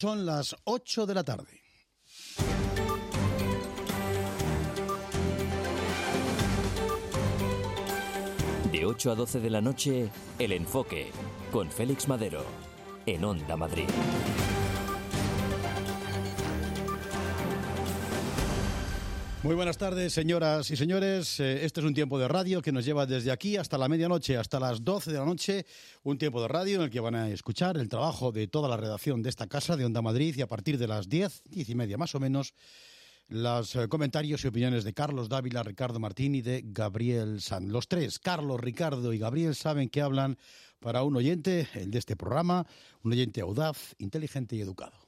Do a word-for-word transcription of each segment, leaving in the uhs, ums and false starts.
Son las ocho de la tarde. De ocho a doce de la noche, El Enfoque, con Félix Madero, en Onda Madrid. Muy buenas tardes, señoras y señores. Este es un tiempo de radio que nos lleva desde aquí hasta la medianoche, hasta las doce de la noche. Un tiempo de radio en el que van a escuchar el trabajo de toda la redacción de esta casa, de Onda Madrid, y a partir de las diez, diez y media más o menos, los comentarios y opiniones de Carlos Dávila, Ricardo Martín y de Gabriel Sanz. Los tres, Carlos, Ricardo y Gabriel, saben que hablan para un oyente, el de este programa, un oyente audaz, inteligente y educado.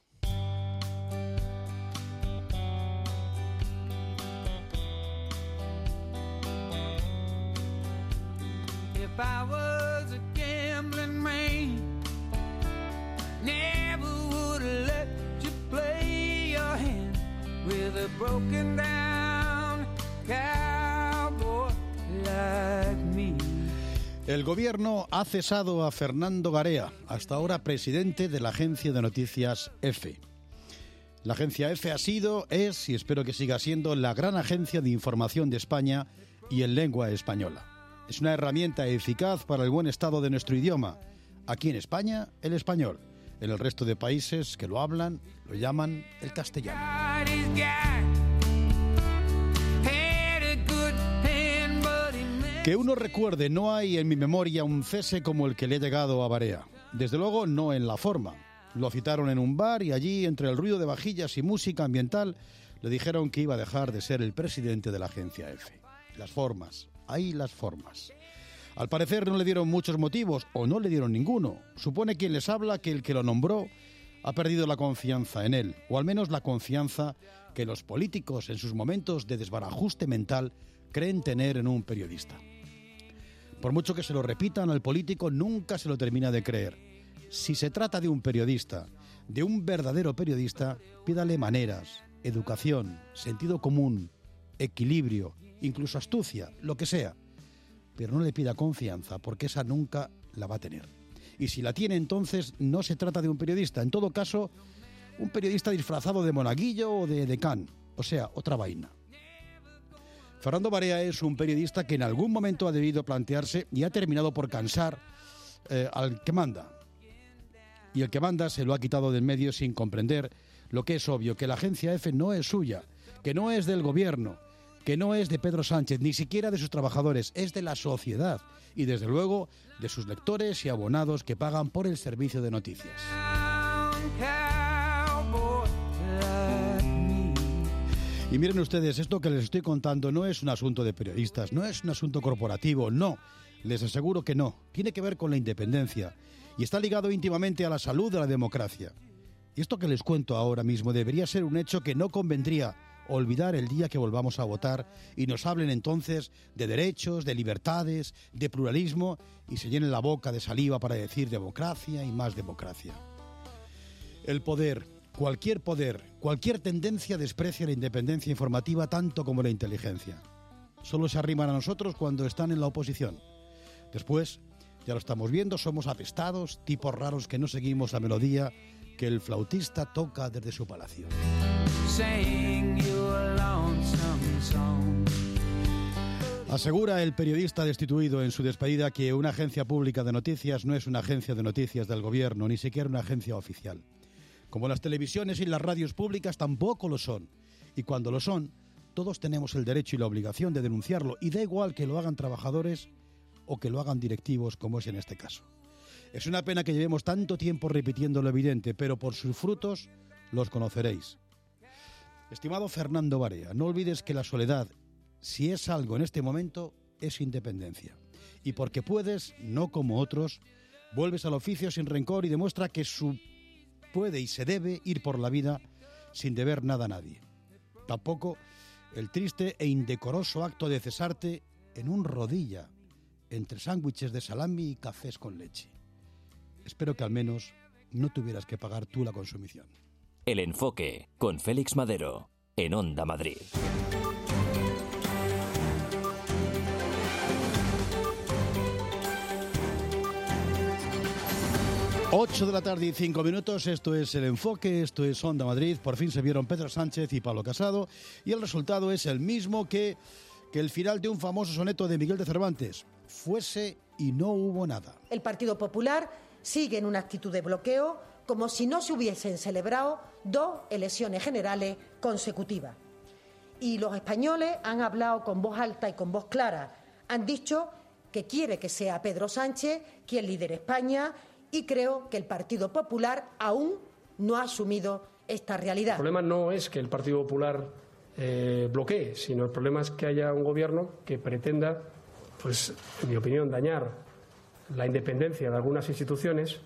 If I was a gambling man, never would have let you play your hand with a broken down cowboy like me. El gobierno ha cesado a Fernando Garea, hasta ahora presidente de la agencia de noticias EFE. La agencia EFE ha sido, es y espero que siga siendo la gran agencia de información de España y en lengua española. Es una herramienta eficaz para el buen estado de nuestro idioma. Aquí en España, el español. En el resto de países que lo hablan, lo llaman el castellano. Que uno recuerde, no hay en mi memoria un cese como el que le ha llegado a Garea. Desde luego, no en la forma. Lo citaron en un bar y allí, entre el ruido de vajillas y música ambiental, le dijeron que iba a dejar de ser el presidente de la agencia EFE. Las formas. Hay las formas. Al parecer no le dieron muchos motivos, o no le dieron ninguno. Supone quien les habla que el que lo nombró ha perdido la confianza en él, o al menos la confianza que los políticos en sus momentos de desbarajuste mental creen tener en un periodista. Por mucho que se lo repitan, al político nunca se lo termina de creer. Si se trata de un periodista, de un verdadero periodista, pídale maneras, educación, sentido común, equilibrio, incluso astucia, lo que sea, pero no le pida confianza porque esa nunca la va a tener. Y si la tiene, entonces no se trata de un periodista, en todo caso, un periodista disfrazado de monaguillo o de decán, o sea, otra vaina. Fernando Garea es un periodista que en algún momento ha debido plantearse y ha terminado por cansar eh, al que manda. Y el que manda se lo ha quitado del medio sin comprender lo que es obvio, que la agencia EFE no es suya, que no es del gobierno, que no es de Pedro Sánchez, ni siquiera de sus trabajadores, es de la sociedad y, desde luego, de sus lectores y abonados que pagan por el servicio de noticias. Y miren ustedes, esto que les estoy contando no es un asunto de periodistas, no es un asunto corporativo, no, les aseguro que no, tiene que ver con la independencia y está ligado íntimamente a la salud de la democracia. Y esto que les cuento ahora mismo debería ser un hecho que no convendría olvidar el día que volvamos a votar y nos hablen entonces de derechos, de libertades, de pluralismo y se llenen la boca de saliva para decir democracia y más democracia. El poder, cualquier poder, cualquier tendencia desprecia la independencia informativa tanto como la inteligencia. Solo se arriman a nosotros cuando están en la oposición. Después, ya lo estamos viendo, somos apestados, tipos raros que no seguimos la melodía que el flautista toca desde su palacio. Asegura el periodista destituido en su despedida que una agencia pública de noticias no es una agencia de noticias del gobierno, ni siquiera una agencia oficial. Como las televisiones y las radios públicas tampoco lo son. Y cuando lo son, todos tenemos el derecho y la obligación de denunciarlo, y da igual que lo hagan trabajadores o que lo hagan directivos, como es en este caso. Es una pena que llevemos tanto tiempo repitiendo lo evidente, pero por sus frutos los conoceréis. Estimado Fernando Garea, no olvides que la soledad, si es algo en este momento, es independencia. Y porque puedes, no como otros, vuelves al oficio sin rencor y demuestra que su puede y se debe ir por la vida sin deber nada a nadie. Tampoco el triste e indecoroso acto de cesarte en un rodilla, entre sándwiches de salami y cafés con leche. Espero que al menos no tuvieras que pagar tú la consumición. El Enfoque, con Félix Madero, en Onda Madrid. ocho de la tarde y cinco minutos, esto es El Enfoque, esto es Onda Madrid. Por fin se vieron Pedro Sánchez y Pablo Casado y el resultado es el mismo que, que el final de un famoso soneto de Miguel de Cervantes. Fuese y no hubo nada. El Partido Popular sigue en una actitud de bloqueo como si no se hubiesen celebrado dos elecciones generales consecutivas. Y los españoles han hablado con voz alta y con voz clara. Han dicho que quiere que sea Pedro Sánchez quien lidere España y creo que el Partido Popular aún no ha asumido esta realidad. El problema no es que el Partido Popular eh, bloquee, sino el problema es que haya un gobierno que pretenda, pues, en mi opinión, dañar la independencia de algunas instituciones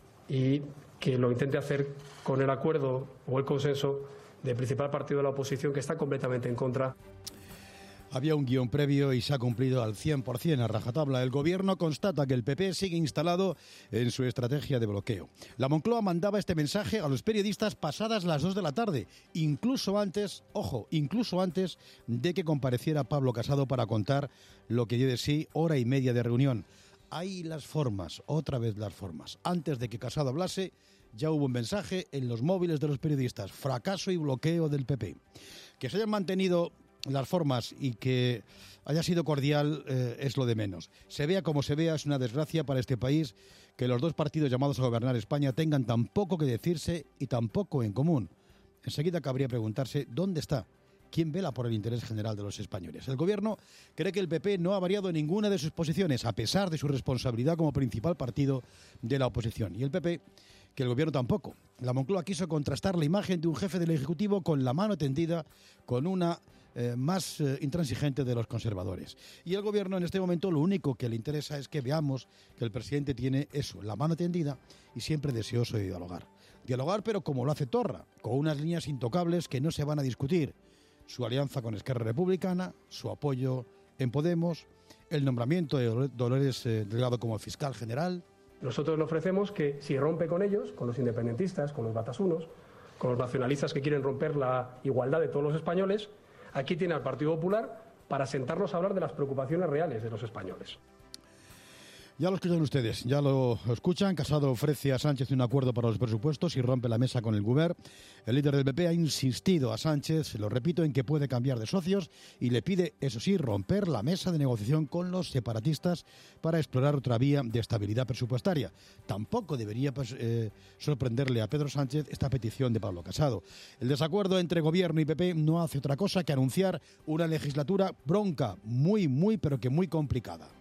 y que lo intente hacer con el acuerdo o el consenso del principal partido de la oposición, que está completamente en contra. Había un guión previo y se ha cumplido al cien por ciento a rajatabla. El Gobierno constata que el P P sigue instalado en su estrategia de bloqueo. La Moncloa mandaba este mensaje a los periodistas pasadas las dos de la tarde, incluso antes, ojo, incluso antes de que compareciera Pablo Casado para contar lo que dio de sí hora y media de reunión. Hay las formas, otra vez las formas. Antes de que Casado hablase, ya hubo un mensaje en los móviles de los periodistas. Fracaso y bloqueo del P P. Que se hayan mantenido las formas y que haya sido cordial eh, es lo de menos. Se vea como se vea, es una desgracia para este país que los dos partidos llamados a gobernar España tengan tan poco que decirse y tan poco en común. Enseguida cabría preguntarse dónde está, quién vela por el interés general de los españoles. El Gobierno cree que el P P no ha variado ninguna de sus posiciones, a pesar de su responsabilidad como principal partido de la oposición. Y el P P, que el Gobierno tampoco. La Moncloa quiso contrastar la imagen de un jefe del Ejecutivo con la mano tendida con una Eh, más eh, intransigente de los conservadores. Y el Gobierno en este momento lo único que le interesa es que veamos que el presidente tiene eso, la mano tendida y siempre deseoso de dialogar. Dialogar, pero como lo hace Torra, con unas líneas intocables que no se van a discutir. Su alianza con Esquerra Republicana, su apoyo en Podemos, el nombramiento de Dolores eh, Delgado como fiscal general. Nosotros le ofrecemos que si rompe con ellos, con los independentistas, con los batasunos, con los nacionalistas que quieren romper la igualdad de todos los españoles, aquí tiene al Partido Popular para sentarnos a hablar de las preocupaciones reales de los españoles. Ya lo escuchan ustedes, ya lo escuchan. Casado ofrece a Sánchez un acuerdo para los presupuestos y rompe la mesa con el Govern. El líder del P P ha insistido a Sánchez, lo repito, en que puede cambiar de socios y le pide, eso sí, romper la mesa de negociación con los separatistas para explorar otra vía de estabilidad presupuestaria. Tampoco debería pues, eh, sorprenderle a Pedro Sánchez esta petición de Pablo Casado. El desacuerdo entre Gobierno y P P no hace otra cosa que anunciar una legislatura bronca, muy, muy, pero que muy complicada.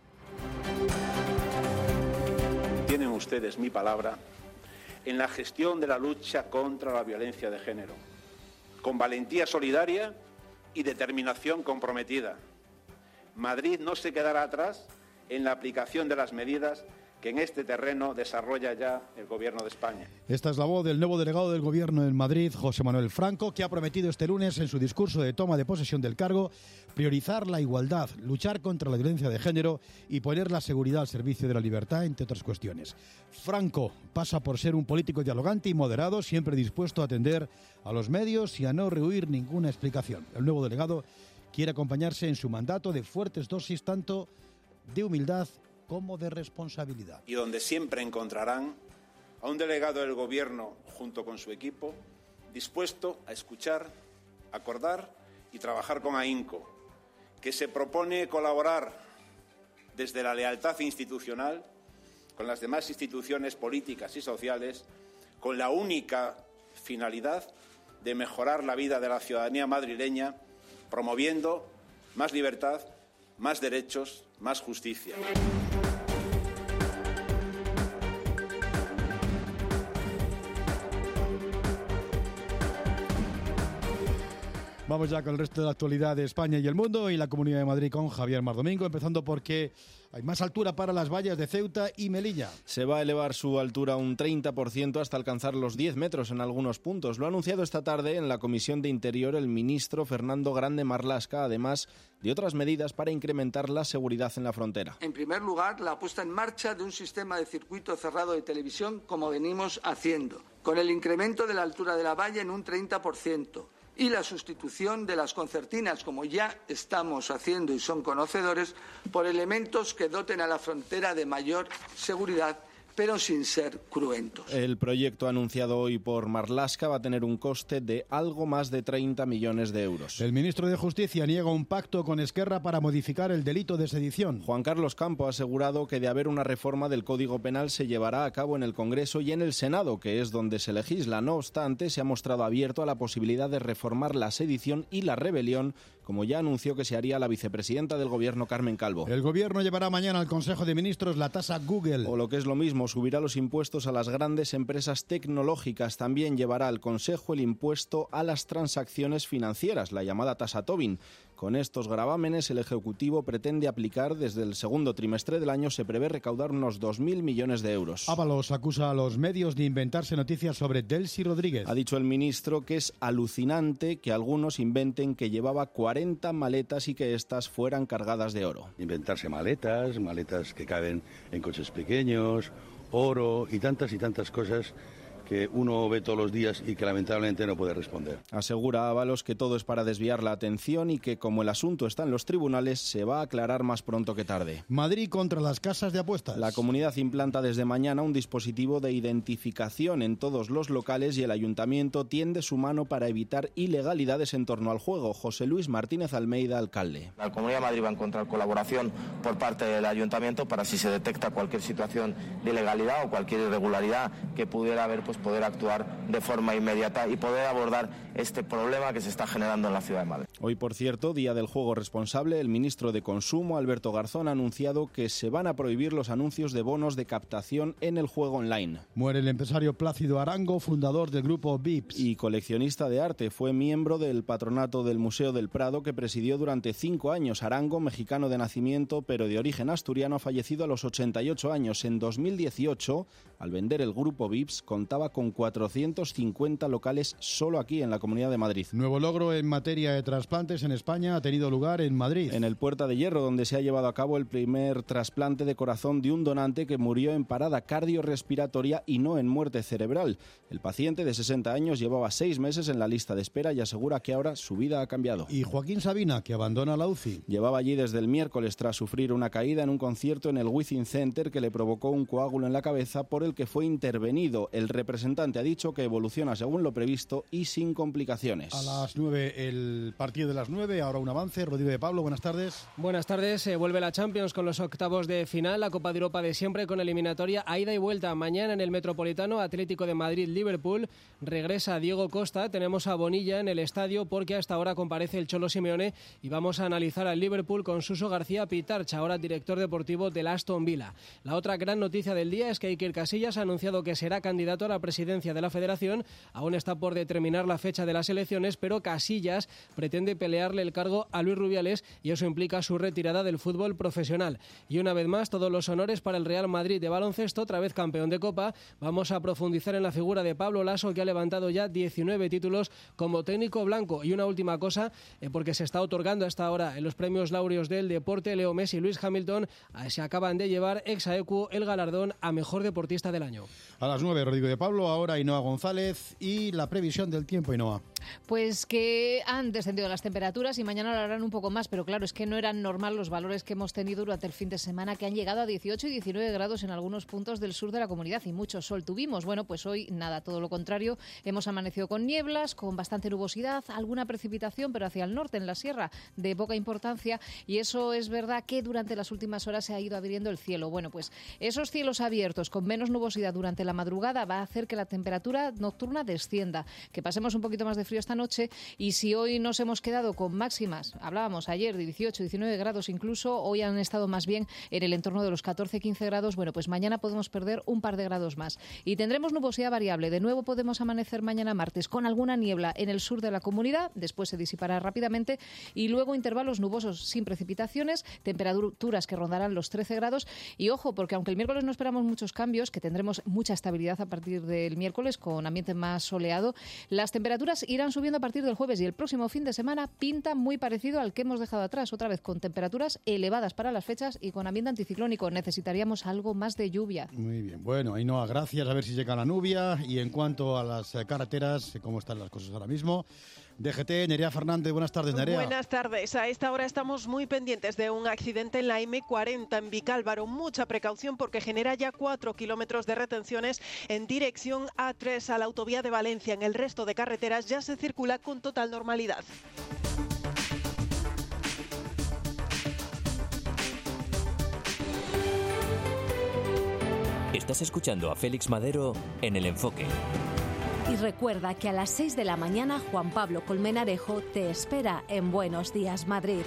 Tienen ustedes mi palabra en la gestión de la lucha contra la violencia de género, con valentía solidaria y determinación comprometida. Madrid no se quedará atrás en la aplicación de las medidas que en este terreno desarrolla ya el Gobierno de España. Esta es la voz del nuevo delegado del Gobierno en Madrid, José Manuel Franco, que ha prometido este lunes en su discurso de toma de posesión del cargo priorizar la igualdad, luchar contra la violencia de género y poner la seguridad al servicio de la libertad, entre otras cuestiones. Franco pasa por ser un político dialogante y moderado, siempre dispuesto a atender a los medios y a no rehuir ninguna explicación. El nuevo delegado quiere acompañarse en su mandato de fuertes dosis tanto de humildad como de responsabilidad. Y donde siempre encontrarán a un delegado del Gobierno junto con su equipo dispuesto a escuchar, acordar y trabajar con ahínco, que se propone colaborar desde la lealtad institucional con las demás instituciones políticas y sociales con la única finalidad de mejorar la vida de la ciudadanía madrileña, promoviendo más libertad, más derechos, más justicia. Vamos ya con el resto de la actualidad de España y el mundo y la Comunidad de Madrid con Javier Mar Domingo, empezando porque hay más altura para las vallas de Ceuta y Melilla. Se va a elevar su altura un treinta por ciento hasta alcanzar los diez metros en algunos puntos. Lo ha anunciado esta tarde en la Comisión de Interior el ministro Fernando Grande Marlaska, además de otras medidas para incrementar la seguridad en la frontera. En primer lugar, la puesta en marcha de un sistema de circuito cerrado de televisión como venimos haciendo, con el incremento de la altura de la valla en un treinta por ciento. Y la sustitución de las concertinas, como ya estamos haciendo y son conocedores, por elementos que doten a la frontera de mayor seguridad, pero sin ser cruentos. El proyecto anunciado hoy por Marlaska va a tener un coste de algo más de treinta millones de euros. El ministro de Justicia niega un pacto con Esquerra para modificar el delito de sedición. Juan Carlos Campo ha asegurado que de haber una reforma del Código Penal se llevará a cabo en el Congreso y en el Senado, que es donde se legisla. No obstante, se ha mostrado abierto a la posibilidad de reformar la sedición y la rebelión, como ya anunció que se haría la vicepresidenta del Gobierno, Carmen Calvo. El Gobierno llevará mañana al Consejo de Ministros la tasa Google. O lo que es lo mismo, subirá los impuestos a las grandes empresas tecnológicas. También llevará al Consejo el impuesto a las transacciones financieras, la llamada tasa Tobin. Con estos gravámenes, el Ejecutivo pretende aplicar desde el segundo trimestre del año. Se prevé recaudar unos dos mil millones de euros. Ábalos acusa a los medios de inventarse noticias sobre Delcy Rodríguez. Ha dicho el ministro que es alucinante que algunos inventen que llevaba cuarenta maletas y que éstas fueran cargadas de oro. Inventarse maletas, maletas que caben en coches pequeños, oro y tantas y tantas cosas que uno ve todos los días y que lamentablemente no puede responder. Asegura Ábalos que todo es para desviar la atención y que, como el asunto está en los tribunales, se va a aclarar más pronto que tarde. Madrid contra las casas de apuestas. La comunidad implanta desde mañana un dispositivo de identificación en todos los locales y el ayuntamiento tiende su mano para evitar ilegalidades en torno al juego. José Luis Martínez Almeida, alcalde. La Comunidad de Madrid va a encontrar colaboración por parte del ayuntamiento para, si se detecta cualquier situación de ilegalidad o cualquier irregularidad que pudiera haber, pues poder actuar de forma inmediata y poder abordar este problema que se está generando en la ciudad de Madrid. Hoy, por cierto, día del juego responsable, el ministro de Consumo, Alberto Garzón, ha anunciado que se van a prohibir los anuncios de bonos de captación en el juego online. Muere el empresario Plácido Arango, fundador del grupo Vips. Y coleccionista de arte. Fue miembro del patronato del Museo del Prado, que presidió durante cinco años. Arango, mexicano de nacimiento, pero de origen asturiano, ha fallecido a los ochenta y ocho años. En dos mil dieciocho, al vender el grupo Vips, contaba con cuatrocientos cincuenta locales solo aquí en la Comunidad de Madrid. Nuevo logro en materia de trasplantes en España ha tenido lugar en Madrid. En el Puerta de Hierro, donde se ha llevado a cabo el primer trasplante de corazón de un donante que murió en parada cardiorrespiratoria y no en muerte cerebral. El paciente de sesenta años llevaba seis meses en la lista de espera y asegura que ahora su vida ha cambiado. Y Joaquín Sabina, que abandona la U C I. Llevaba allí desde el miércoles tras sufrir una caída en un concierto en el Wizzing Center que le provocó un coágulo en la cabeza por el que fue intervenido. El representante ha dicho que evoluciona según lo previsto y sin complicaciones. A las nueve, el partido de las nueve, ahora un avance. Rodrigo de Pablo, buenas tardes. Buenas tardes, eh, vuelve la Champions con los octavos de final, la Copa de Europa de siempre con eliminatoria a ida y vuelta. Mañana en el Metropolitano, Atlético de Madrid-Liverpool, regresa Diego Costa, tenemos a Bonilla en el estadio porque hasta ahora comparece el Cholo Simeone y vamos a analizar al Liverpool con Suso García Pitarch, ahora director deportivo del Aston Villa. La otra gran noticia del día es que Iker Casillas ha anunciado que será candidato a la presidencia de la Federación. Aún está por determinar la fecha de las elecciones, pero Casillas pretende pelearle el cargo a Luis Rubiales y eso implica su retirada del fútbol profesional. Y una vez más, todos los honores para el Real Madrid de baloncesto, otra vez campeón de Copa. Vamos a profundizar en la figura de Pablo Laso, que ha levantado ya diecinueve títulos como técnico blanco. Y una última cosa, eh, porque se está otorgando hasta ahora en los premios laureos del deporte, Leo Messi y Lewis Hamilton eh, se acaban de llevar ex aequo el galardón a mejor deportista del año. A las nueve, Rodrigo de Pablo, ahora Ainhoa González y la previsión del tiempo, Ainhoa. Pues que han descendido las temperaturas y mañana lo harán un poco más, pero claro, es que no eran normal los valores que hemos tenido durante el fin de semana, que han llegado a dieciocho y diecinueve grados en algunos puntos del sur de la comunidad y mucho sol tuvimos. Bueno, pues hoy nada, todo lo contrario, hemos amanecido con nieblas, con bastante nubosidad, alguna precipitación, pero hacia el norte, en la sierra, de poca importancia, y eso es verdad que durante las últimas horas se ha ido abriendo el cielo. Bueno, pues esos cielos abiertos con menos nubosidad durante la madrugada va a hacer que la temperatura nocturna descienda, que pasemos un poquito más de frío esta noche, y si hoy nos hemos quedado con máximas, hablábamos ayer de dieciocho, diecinueve grados incluso, hoy han estado más bien en el entorno de los catorce, quince grados, bueno, pues mañana podemos perder un par de grados más y tendremos nubosidad variable. De nuevo podemos amanecer mañana martes con alguna niebla en el sur de la comunidad, después se disipará rápidamente y luego intervalos nubosos sin precipitaciones, temperaturas que rondarán los trece grados y ojo, porque aunque el miércoles no esperamos muchos cambios, que tendremos mucha estabilidad a partir del miércoles con ambiente más soleado, las temperaturas irán seguirán subiendo a partir del jueves y el próximo fin de semana pinta muy parecido al que hemos dejado atrás, otra vez con temperaturas elevadas para las fechas y con ambiente anticiclónico. Necesitaríamos algo más de lluvia. Muy bien, bueno, Ainhoa, gracias, a ver si llega la lluvia. Y en cuanto a las eh, carreteras, ¿cómo están las cosas ahora mismo? D G T, Nerea Fernández, buenas tardes, Nerea. Buenas tardes. A esta hora estamos muy pendientes de un accidente en la eme cuarenta en Vicálvaro. Mucha precaución porque genera ya cuatro kilómetros de retenciones en dirección A tres a la autovía de Valencia. En el resto de carreteras ya se circula con total normalidad. Estás escuchando a Félix Madero en El Enfoque. Y recuerda que a las seis de la mañana Juan Pablo Colmenarejo te espera en Buenos Días, Madrid.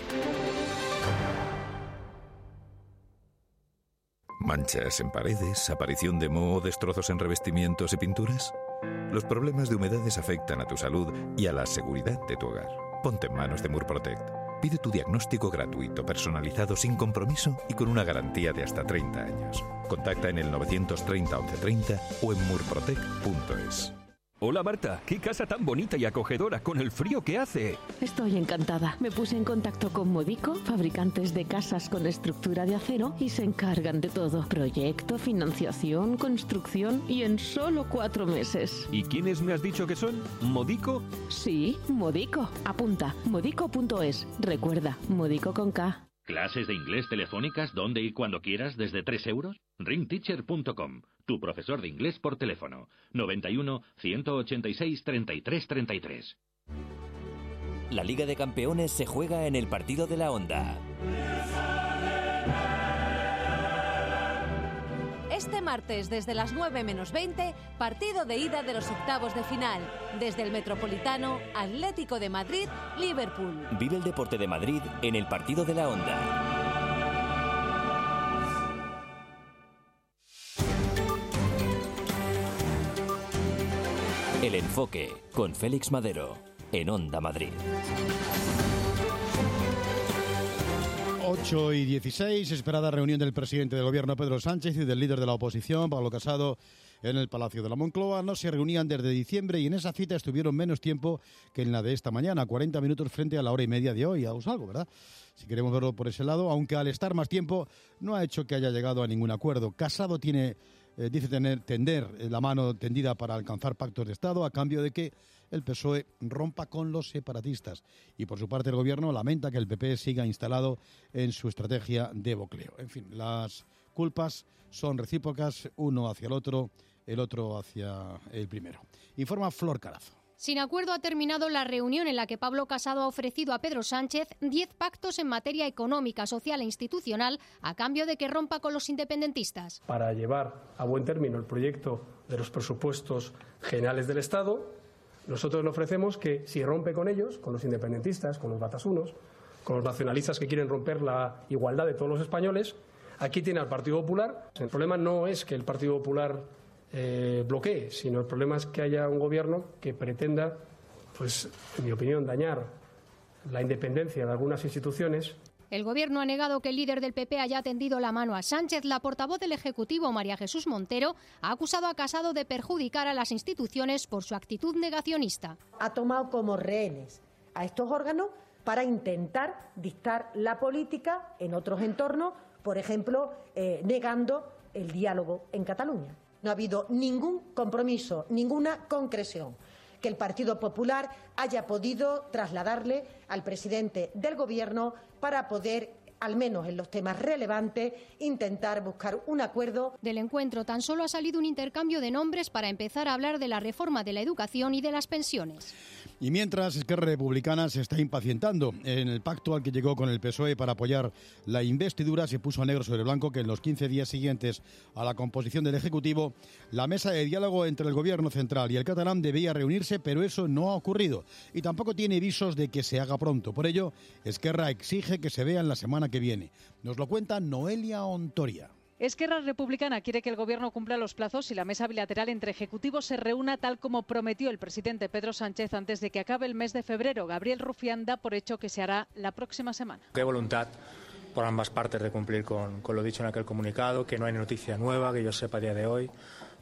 ¿Manchas en paredes, aparición de moho, destrozos en revestimientos y pinturas? Los problemas de humedades afectan a tu salud y a la seguridad de tu hogar. Ponte en manos de Murprotect. Pide tu diagnóstico gratuito, personalizado, sin compromiso y con una garantía de hasta treinta años. Contacta en el novecientos treinta once treinta o en murprotect punto es. Hola Marta, qué casa tan bonita y acogedora con el frío que hace. Estoy encantada. Me puse en contacto con Modico, fabricantes de casas con estructura de acero, y se encargan de todo. Proyecto, financiación, construcción y en solo cuatro meses. ¿Y quiénes me has dicho que son? ¿Modico? Sí, Modico. Apunta, modico punto es. Recuerda, Modico con K. ¿Clases de inglés telefónicas donde y cuando quieras desde tres euros? ring teacher punto com. Tu profesor de inglés por teléfono. noventa y uno, ciento ochenta y seis, treinta y tres, treinta y tres. La Liga de Campeones se juega en el partido de la Onda. Este martes, desde las nueve menos veinte, partido de ida de los octavos de final. Desde el Metropolitano, Atlético de Madrid, Liverpool. Vive el deporte de Madrid en el partido de la Onda. El Enfoque, con Félix Madero, en Onda Madrid. ocho y dieciséis, esperada reunión del presidente del Gobierno, Pedro Sánchez, y del líder de la oposición, Pablo Casado, en el Palacio de la Moncloa. No se reunían desde diciembre y en esa cita estuvieron menos tiempo que en la de esta mañana, cuarenta minutos frente a la hora y media de hoy. Os algo, ¿verdad? Si queremos verlo por ese lado, aunque al estar más tiempo no ha hecho que haya llegado a ningún acuerdo. Casado tiene... Eh, dice tener, tender la mano tendida para alcanzar pactos de Estado a cambio de que el P S O E rompa con los separatistas. Y por su parte el Gobierno lamenta que el P P siga instalado en su estrategia de bocleo. En fin, las culpas son recíprocas, uno hacia el otro, el otro hacia el primero. Informa Flor Carazo. Sin acuerdo ha terminado la reunión en la que Pablo Casado ha ofrecido a Pedro Sánchez diez pactos en materia económica, social e institucional a cambio de que rompa con los independentistas. Para llevar a buen término el proyecto de los presupuestos generales del Estado, nosotros le ofrecemos que si rompe con ellos, con los independentistas, con los batasunos, con los nacionalistas que quieren romper la igualdad de todos los españoles, aquí tiene al Partido Popular. El problema no es que el Partido Popular Eh, bloquee, sino el problema es que haya un gobierno que pretenda, pues, en mi opinión, dañar la independencia de algunas instituciones. El Gobierno ha negado que el líder del P P haya tendido la mano a Sánchez. La portavoz del Ejecutivo, María Jesús Montero, ha acusado a Casado de perjudicar a las instituciones por su actitud negacionista. Ha tomado como rehenes a estos órganos para intentar dictar la política en otros entornos, por ejemplo, eh, negando el diálogo en Cataluña. No ha habido ningún compromiso, ninguna concreción que el Partido Popular haya podido trasladarle al presidente del Gobierno para poder, al menos en los temas relevantes, intentar buscar un acuerdo. Del encuentro tan solo ha salido un intercambio de nombres para empezar a hablar de la reforma de la educación y de las pensiones. Y mientras, Esquerra Republicana se está impacientando. En el pacto al que llegó con el P S O E para apoyar la investidura se puso negro sobre blanco que en los quince días siguientes a la composición del Ejecutivo, la mesa de diálogo entre el Gobierno central y el catalán debía reunirse, pero eso no ha ocurrido. Y tampoco tiene visos de que se haga pronto. Por ello, Esquerra exige que se vean la semana que viene. Nos lo cuenta Noelia Ontoria. Esquerra Republicana quiere que el Gobierno cumpla los plazos y la mesa bilateral entre ejecutivos se reúna tal como prometió el presidente Pedro Sánchez antes de que acabe el mes de febrero. Gabriel Rufián da por hecho que se hará la próxima semana. Hay voluntad por ambas partes de cumplir con, con lo dicho en aquel comunicado, que no hay noticia nueva que yo sepa a día de hoy.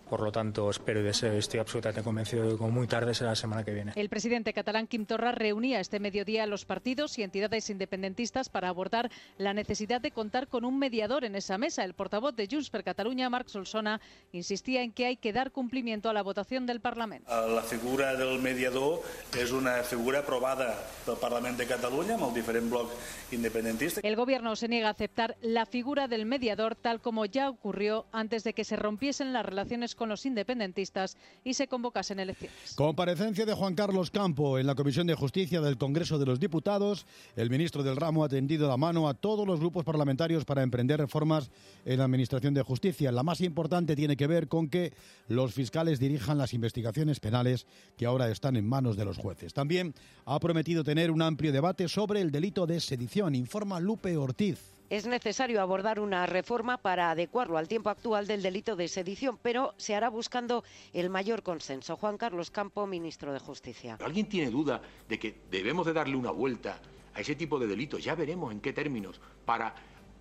Por lo tanto, espero y deseo, estoy absolutamente convencido de que como muy tarde será la semana que viene. El presidente catalán Quim Torra reunía este mediodía a los partidos y entidades independentistas para abordar la necesidad de contar con un mediador en esa mesa. El portavoz de Junts per Catalunya, Marc Solsona, insistía en que hay que dar cumplimiento a la votación del Parlamento. La figura del mediador és una figura aprovada pel Parlament de Catalunya amb el diferent bloc independentista. El gobierno se niega a aceptar la figura del mediador, tal como ya ocurrió antes de que se rompiesen las relaciones con los independentistas y se convocasen elecciones. Comparecencia de Juan Carlos Campo en la Comisión de Justicia del Congreso de los Diputados. El ministro del ramo ha tendido la mano a todos los grupos parlamentarios para emprender reformas en la Administración de Justicia. La más importante tiene que ver con que los fiscales dirijan las investigaciones penales que ahora están en manos de los jueces. También ha prometido tener un amplio debate sobre el delito de sedición, informa Lupe Ortiz. Es necesario abordar una reforma para adecuarlo al tiempo actual del delito de sedición, pero se hará buscando el mayor consenso. Juan Carlos Campo, ministro de Justicia. ¿Alguien tiene duda de que debemos de darle una vuelta a ese tipo de delitos? Ya veremos en qué términos, para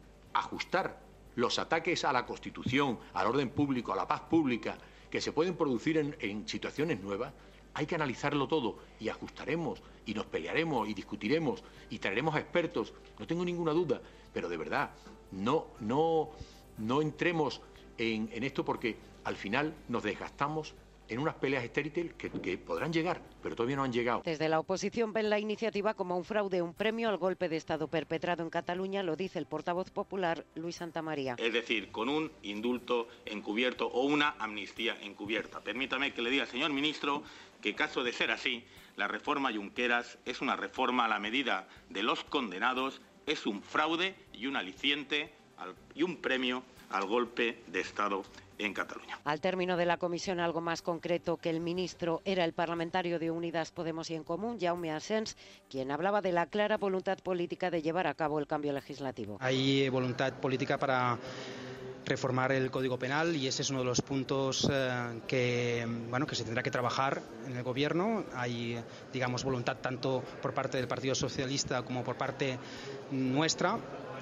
ajustar los ataques a la Constitución, al orden público, a la paz pública, que se pueden producir en, en situaciones nuevas. Hay que analizarlo todo y ajustaremos y nos pelearemos y discutiremos y traeremos a expertos, no tengo ninguna duda, pero de verdad, no, no, no entremos en, en esto porque al final nos desgastamos en unas peleas estériles que, que podrán llegar, pero todavía no han llegado. Desde la oposición ven la iniciativa como un fraude, un premio al golpe de Estado perpetrado en Cataluña, lo dice el portavoz popular Luis Santamaría. Es decir, con un indulto encubierto o una amnistía encubierta. Permítame que le diga al señor ministro que, caso de ser así, la reforma Junqueras es una reforma a la medida de los condenados, es un fraude y un aliciente al, y un premio al golpe de Estado en Cataluña. Al término de la comisión, algo más concreto que el ministro era el parlamentario de Unidas Podemos y En Común, Jaume Asens, quien hablaba de la clara voluntad política de llevar a cabo el cambio legislativo. Hay voluntad política para reformar el Código Penal y ese es uno de los puntos eh, que, bueno, que se tendrá que trabajar en el Gobierno. Hay, digamos, voluntad tanto por parte del Partido Socialista como por parte nuestra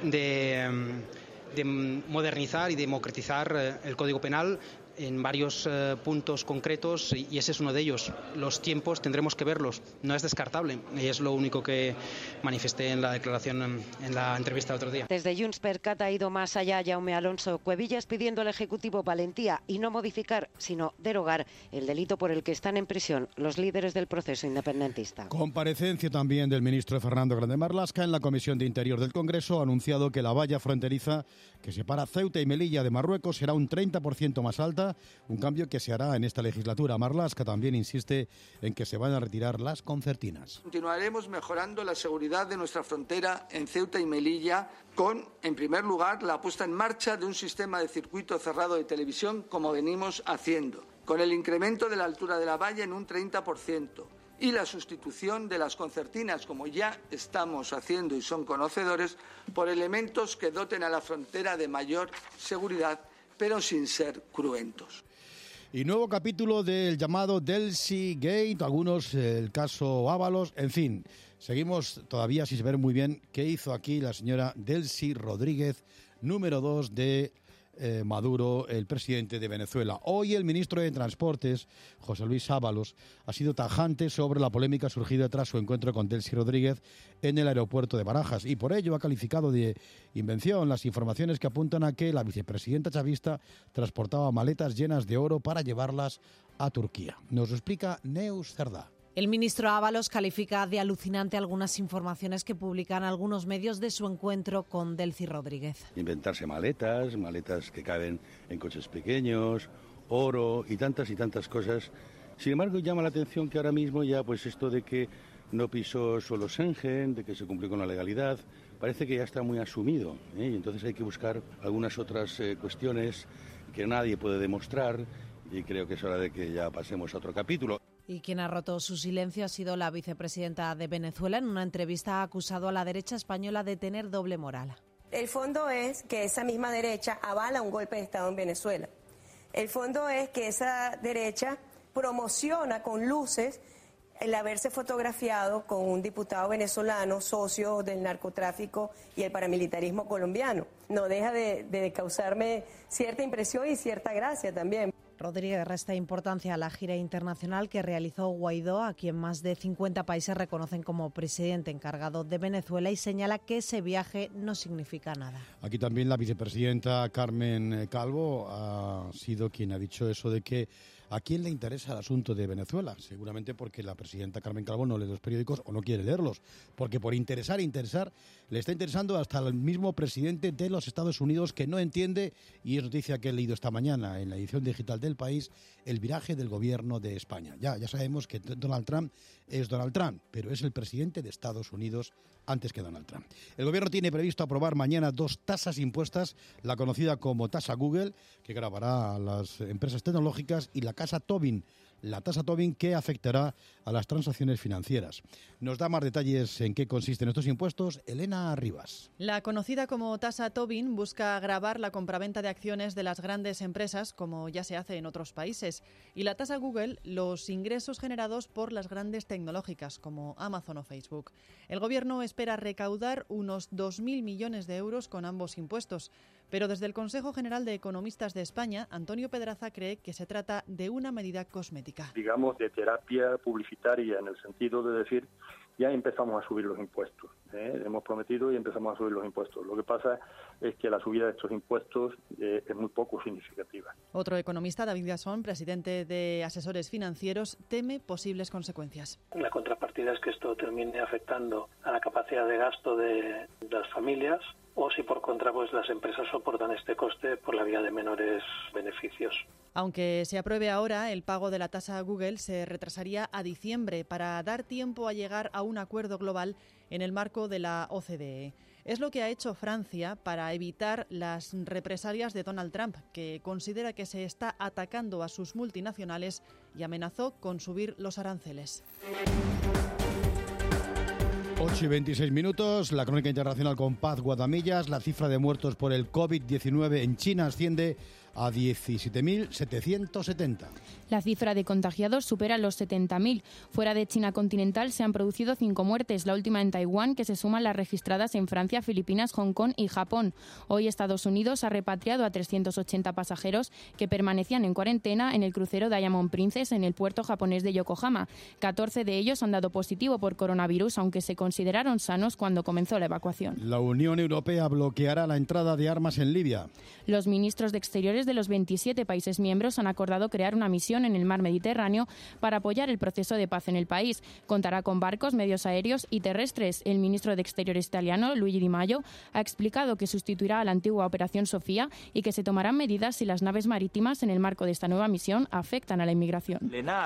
de... de modernizar y democratizar el Código Penal en varios eh, puntos concretos y, y ese es uno de ellos. Los tiempos tendremos que verlos, no es descartable y es lo único que manifesté en la declaración, en, en la entrevista del otro día. Desde Junts per Cat ha ido más allá Jaume Alonso Cuevillas pidiendo al Ejecutivo valentía y no modificar, sino derogar el delito por el que están en prisión los líderes del proceso independentista. Comparecencia también del ministro Fernando Grande Marlaska en la Comisión de Interior del Congreso. Ha anunciado que la valla fronteriza que separa Ceuta y Melilla de Marruecos será un treinta por ciento más alta, un cambio que se hará en esta legislatura. Marlaska también insiste en que se van a retirar las concertinas. Continuaremos mejorando la seguridad de nuestra frontera en Ceuta y Melilla con, en primer lugar, la puesta en marcha de un sistema de circuito cerrado de televisión como venimos haciendo, con el incremento de la altura de la valla en un treinta por ciento y la sustitución de las concertinas, como ya estamos haciendo y son conocedores, por elementos que doten a la frontera de mayor seguridad, pero sin ser cruentos. Y nuevo capítulo del llamado Delcy Gate, algunos eh, el caso Ábalos, en fin, seguimos todavía sin saber muy bien qué hizo aquí la señora Delcy Rodríguez, número dos de eh, Maduro, el presidente de Venezuela. Hoy el ministro de Transportes, José Luis Ábalos, ha sido tajante sobre la polémica surgida tras su encuentro con Delcy Rodríguez en el aeropuerto de Barajas y por ello ha calificado de invención las informaciones que apuntan a que la vicepresidenta chavista transportaba maletas llenas de oro para llevarlas a Turquía. Nos lo explica Neus Cerdá. El ministro Ábalos califica de alucinante algunas informaciones que publican algunos medios de su encuentro con Delcy Rodríguez. Inventarse maletas, maletas que caben en coches pequeños, oro y tantas y tantas cosas. Sin embargo, llama la atención que ahora mismo ya pues esto de que no pisó suelo Schengen, de que se cumplió con la legalidad, parece que ya está muy asumido, ¿eh? Y entonces hay que buscar algunas otras eh, cuestiones que nadie puede demostrar y creo que es hora de que ya pasemos a otro capítulo. Y quien ha roto su silencio ha sido la vicepresidenta de Venezuela. En una entrevista ha acusado a la derecha española de tener doble moral. El fondo es que esa misma derecha avala un golpe de Estado en Venezuela. El fondo es que esa derecha promociona con luces el haberse fotografiado con un diputado venezolano, socio del narcotráfico y el paramilitarismo colombiano. No deja de, de causarme cierta impresión y cierta gracia también. Rodríguez resta importancia a la gira internacional que realizó Guaidó, a quien más de cincuenta países reconocen como presidente encargado de Venezuela, y señala que ese viaje no significa nada. Aquí también la vicepresidenta Carmen Calvo ha sido quien ha dicho eso de que ¿a quién le interesa el asunto de Venezuela? Seguramente porque la presidenta Carmen Calvo no lee los periódicos o no quiere leerlos, porque por interesar, interesar, le está interesando hasta el mismo presidente de los Estados Unidos, que no entiende, y es noticia que he leído esta mañana en la edición digital del País, el viraje del gobierno de España. Ya, ya sabemos que Donald Trump es Donald Trump, pero es el presidente de Estados Unidos antes que Donald Trump. El gobierno tiene previsto aprobar mañana dos tasas impuestas, la conocida como tasa Google, que gravará a las empresas tecnológicas, y la casa Tobin, la tasa Tobin, que afectará a las transacciones financieras. Nos da más detalles en qué consisten estos impuestos Elena Rivas. La conocida como tasa Tobin busca gravar la compraventa de acciones de las grandes empresas, como ya se hace en otros países, y la tasa Google los ingresos generados por las grandes tecnológicas, como Amazon o Facebook. El gobierno espera recaudar unos dos mil millones de euros con ambos impuestos, pero desde el Consejo General de Economistas de España, Antonio Pedraza cree que se trata de una medida cosmética. Digamos, de terapia publicitaria, en el sentido de decir, ya empezamos a subir los impuestos. ¿eh? Hemos prometido y empezamos a subir los impuestos. Lo que pasa es que la subida de estos impuestos eh, es muy poco significativa. Otro economista, David Gasón, presidente de Asesores Financieros, teme posibles consecuencias. La contrapartida es que esto termine afectando a la capacidad de gasto de las familias, o si por contra pues las empresas soportan este coste por la vía de menores beneficios. Aunque se apruebe ahora, el pago de la tasa Google se retrasaría a diciembre para dar tiempo a llegar a un acuerdo global en el marco de la O C D E. Es lo que ha hecho Francia para evitar las represalias de Donald Trump, que considera que se está atacando a sus multinacionales y amenazó con subir los aranceles. ocho y veintiséis minutos, la crónica internacional con Paz Guadamillas. La cifra de muertos por el COVID diecinueve en China asciende a diecisiete mil setecientos setenta. La cifra de contagiados supera los setenta mil. Fuera de China continental se han producido cinco muertes, la última en Taiwán, que se suman las registradas en Francia, Filipinas, Hong Kong y Japón. Hoy Estados Unidos ha repatriado a trescientos ochenta pasajeros que permanecían en cuarentena en el crucero Diamond Princess en el puerto japonés de Yokohama. catorce de ellos han dado positivo por coronavirus, aunque se consideraron sanos cuando comenzó la evacuación. La Unión Europea bloqueará la entrada de armas en Libia. Los ministros de Exteriores de los veintisiete países miembros han acordado crear una misión en el mar Mediterráneo para apoyar el proceso de paz en el país. Contará con barcos, medios aéreos y terrestres. El ministro de Exteriores italiano, Luigi Di Maio, ha explicado que sustituirá a la antigua Operación Sofía y que se tomarán medidas si las naves marítimas en el marco de esta nueva misión afectan a la inmigración.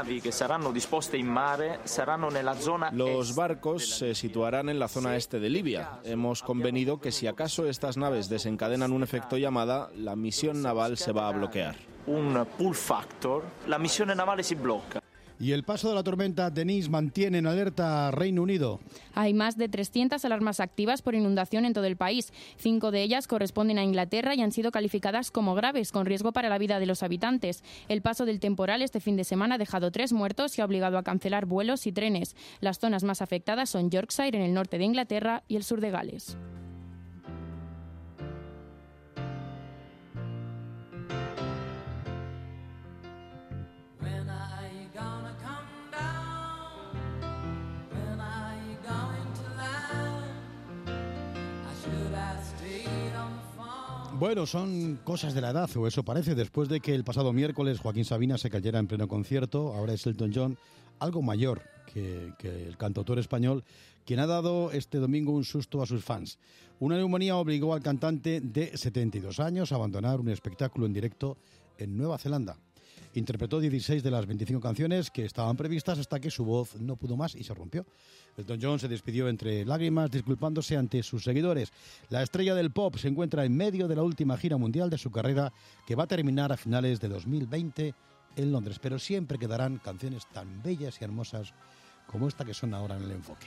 Los barcos se situarán en la zona este de Libia. Hemos convenido que si acaso estas naves desencadenan un efecto llamada, la misión naval se va a bloquear. Un pull factor, la misión naval se bloquea. Y el paso de la tormenta Denise mantiene en alerta a Reino Unido. Hay más de trescientas alarmas activas por inundación en todo el país. Cinco de ellas corresponden a Inglaterra y han sido calificadas como graves, con riesgo para la vida de los habitantes. El paso del temporal este fin de semana ha dejado tres muertos y ha obligado a cancelar vuelos y trenes. Las zonas más afectadas son Yorkshire, en el norte de Inglaterra, y el sur de Gales. Bueno, son cosas de la edad, o eso parece, después de que el pasado miércoles Joaquín Sabina se cayera en pleno concierto. Ahora es Elton John, algo mayor que, que el cantautor español, quien ha dado este domingo un susto a sus fans. Una neumonía obligó al cantante de setenta y dos años a abandonar un espectáculo en directo en Nueva Zelanda. Interpretó dieciséis de las veinticinco canciones que estaban previstas hasta que su voz no pudo más y se rompió. Elton John se despidió entre lágrimas, disculpándose ante sus seguidores. La estrella del pop se encuentra en medio de la última gira mundial de su carrera, que va a terminar a finales de dos mil veinte en Londres, pero siempre quedarán canciones tan bellas y hermosas como esta que suena ahora en el enfoque.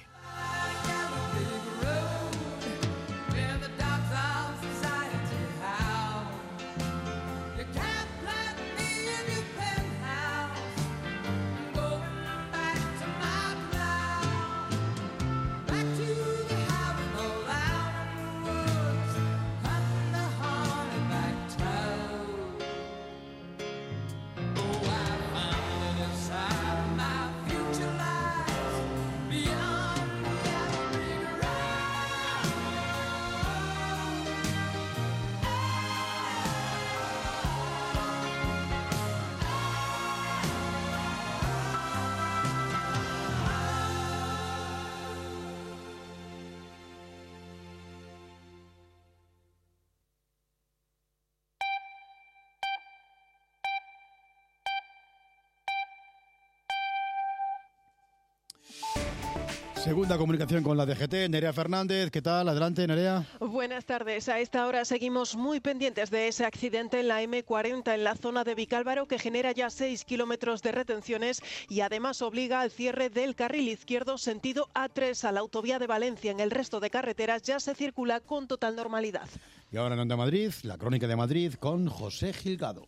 Segunda comunicación con la D G T, Nerea Fernández. ¿Qué tal? Adelante, Nerea. Buenas tardes. A esta hora seguimos muy pendientes de ese accidente en la eme cuarenta en la zona de Vicálvaro, que genera ya seis kilómetros de retenciones y además obliga al cierre del carril izquierdo sentido A tres a la autovía de Valencia. En el resto de carreteras ya se circula con total normalidad. Y ahora en Onda Madrid, la crónica de Madrid con José Gilgado.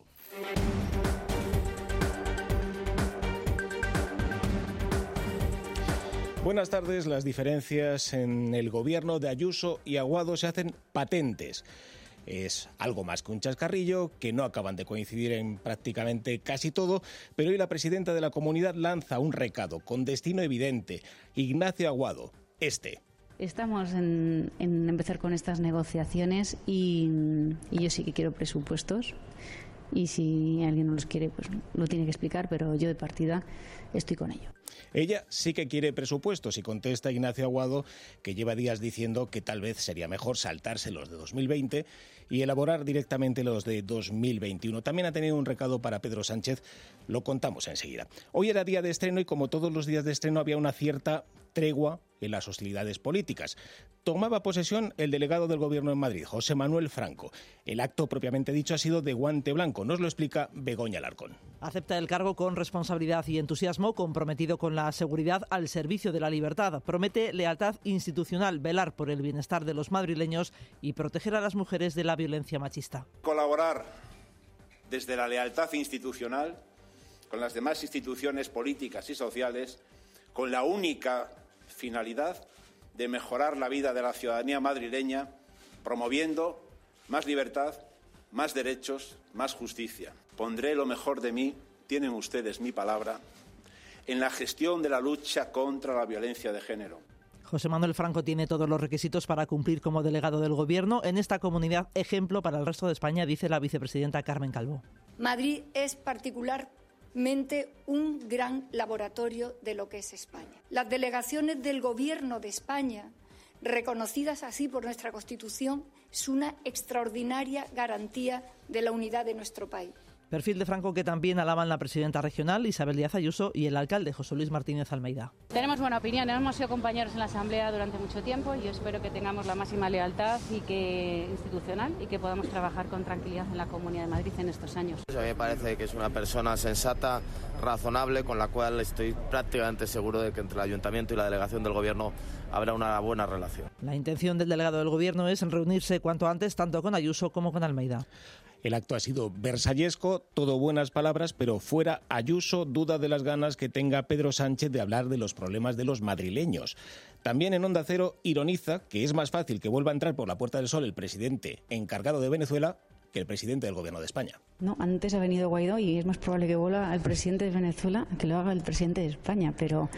Buenas tardes. Las diferencias en el gobierno de Ayuso y Aguado se hacen patentes. Es algo más que un chascarrillo, que no acaban de coincidir en prácticamente casi todo, pero hoy la presidenta de la comunidad lanza un recado con destino evidente. Ignacio Aguado, este. Estamos en, en empezar con estas negociaciones y, y yo sí que quiero presupuestos. Y si alguien no los quiere, pues lo tiene que explicar, pero yo de partida estoy con ello. Ella sí que quiere presupuestos y contesta Ignacio Aguado, que lleva días diciendo que tal vez sería mejor saltarse los de dos mil veinte y elaborar directamente los de dos mil veintiuno. También ha tenido un recado para Pedro Sánchez, lo contamos enseguida. Hoy era día de estreno y como todos los días de estreno había una cierta tregua en las hostilidades políticas. Tomaba posesión el delegado del Gobierno en Madrid, José Manuel Franco. El acto propiamente dicho ha sido de guante blanco. Nos lo explica Begoña Alarcón. Acepta el cargo con responsabilidad y entusiasmo, comprometido con la seguridad al servicio de la libertad. Promete lealtad institucional, velar por el bienestar de los madrileños y proteger a las mujeres de la violencia machista. Colaborar desde la lealtad institucional con las demás instituciones políticas y sociales con la única finalidad de mejorar la vida de la ciudadanía madrileña, promoviendo más libertad, más derechos, más justicia. Pondré lo mejor de mí, tienen ustedes mi palabra, en la gestión de la lucha contra la violencia de género. José Manuel Franco tiene todos los requisitos para cumplir como delegado del Gobierno en esta comunidad, ejemplo para el resto de España, dice la vicepresidenta Carmen Calvo. Madrid es particular un gran laboratorio de lo que es España. Las delegaciones del Gobierno de España, reconocidas así por nuestra Constitución, es una extraordinaria garantía de la unidad de nuestro país. Perfil de Franco que también alaban la presidenta regional Isabel Díaz Ayuso y el alcalde José Luis Martínez Almeida. Tenemos buena opinión, hemos sido compañeros en la Asamblea durante mucho tiempo y yo espero que tengamos la máxima lealtad y que institucional y que podamos trabajar con tranquilidad en la Comunidad de Madrid en estos años. A mí me parece que es una persona sensata, razonable, con la cual estoy prácticamente seguro de que entre el Ayuntamiento y la delegación del Gobierno habrá una buena relación. La intención del delegado del Gobierno es reunirse cuanto antes tanto con Ayuso como con Almeida. El acto ha sido versallesco, todo buenas palabras, pero fuera Ayuso, duda de las ganas que tenga Pedro Sánchez de hablar de los problemas de los madrileños. También en Onda Cero ironiza que es más fácil que vuelva a entrar por la Puerta del Sol el presidente encargado de Venezuela que el presidente del Gobierno de España. No, antes ha venido Guaidó y es más probable que vuelva el presidente de Venezuela que lo haga el presidente de España, pero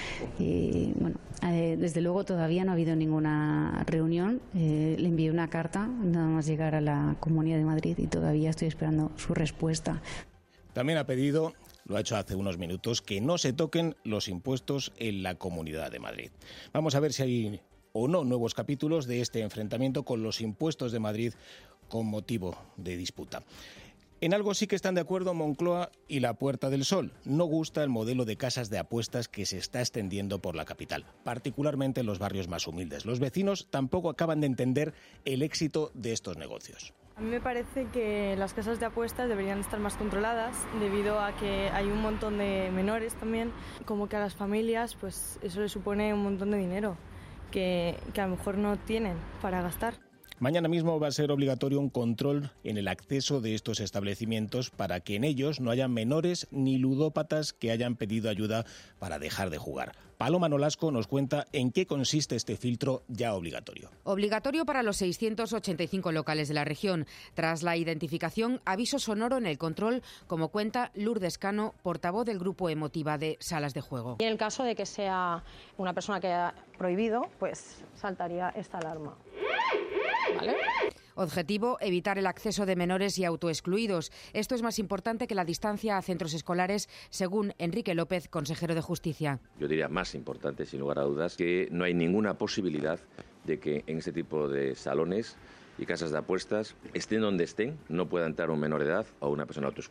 eh, bueno, eh, desde luego todavía no ha habido ninguna reunión. Eh, le envié una carta nada más llegar a la Comunidad de Madrid y todavía estoy esperando su respuesta. También ha pedido, lo ha hecho hace unos minutos, que no se toquen los impuestos en la Comunidad de Madrid. Vamos a ver si hay o no nuevos capítulos de este enfrentamiento con los impuestos de Madrid con motivo de disputa. En algo sí que están de acuerdo Moncloa y la Puerta del Sol. No gusta el modelo de casas de apuestas que se está extendiendo por la capital, particularmente en los barrios más humildes. Los vecinos tampoco acaban de entender el éxito de estos negocios. A mí me parece que las casas de apuestas deberían estar más controladas debido a que hay un montón de menores también, como que a las familias pues eso les supone un montón de dinero que, que a lo mejor no tienen para gastar. Mañana mismo va a ser obligatorio un control en el acceso de estos establecimientos para que en ellos no haya menores ni ludópatas que hayan pedido ayuda para dejar de jugar. Paloma Nolasco nos cuenta en qué consiste este filtro ya obligatorio. Obligatorio para los seiscientos ochenta y cinco locales de la región. Tras la identificación, aviso sonoro en el control, como cuenta Lourdes Cano, portavoz del grupo Emotiva de Salas de Juego. Y en el caso de que sea una persona que haya prohibido, pues saltaría esta alarma. ¿Vale? Objetivo, evitar el acceso de menores y autoexcluidos. Esto es más importante que la distancia a centros escolares, según Enrique López, consejero de Justicia. Yo diría más importante, sin lugar a dudas, que no hay ninguna posibilidad de que en este tipo de salones y casas de apuestas, estén donde estén, no pueda entrar un menor de edad o una persona autoexcluida.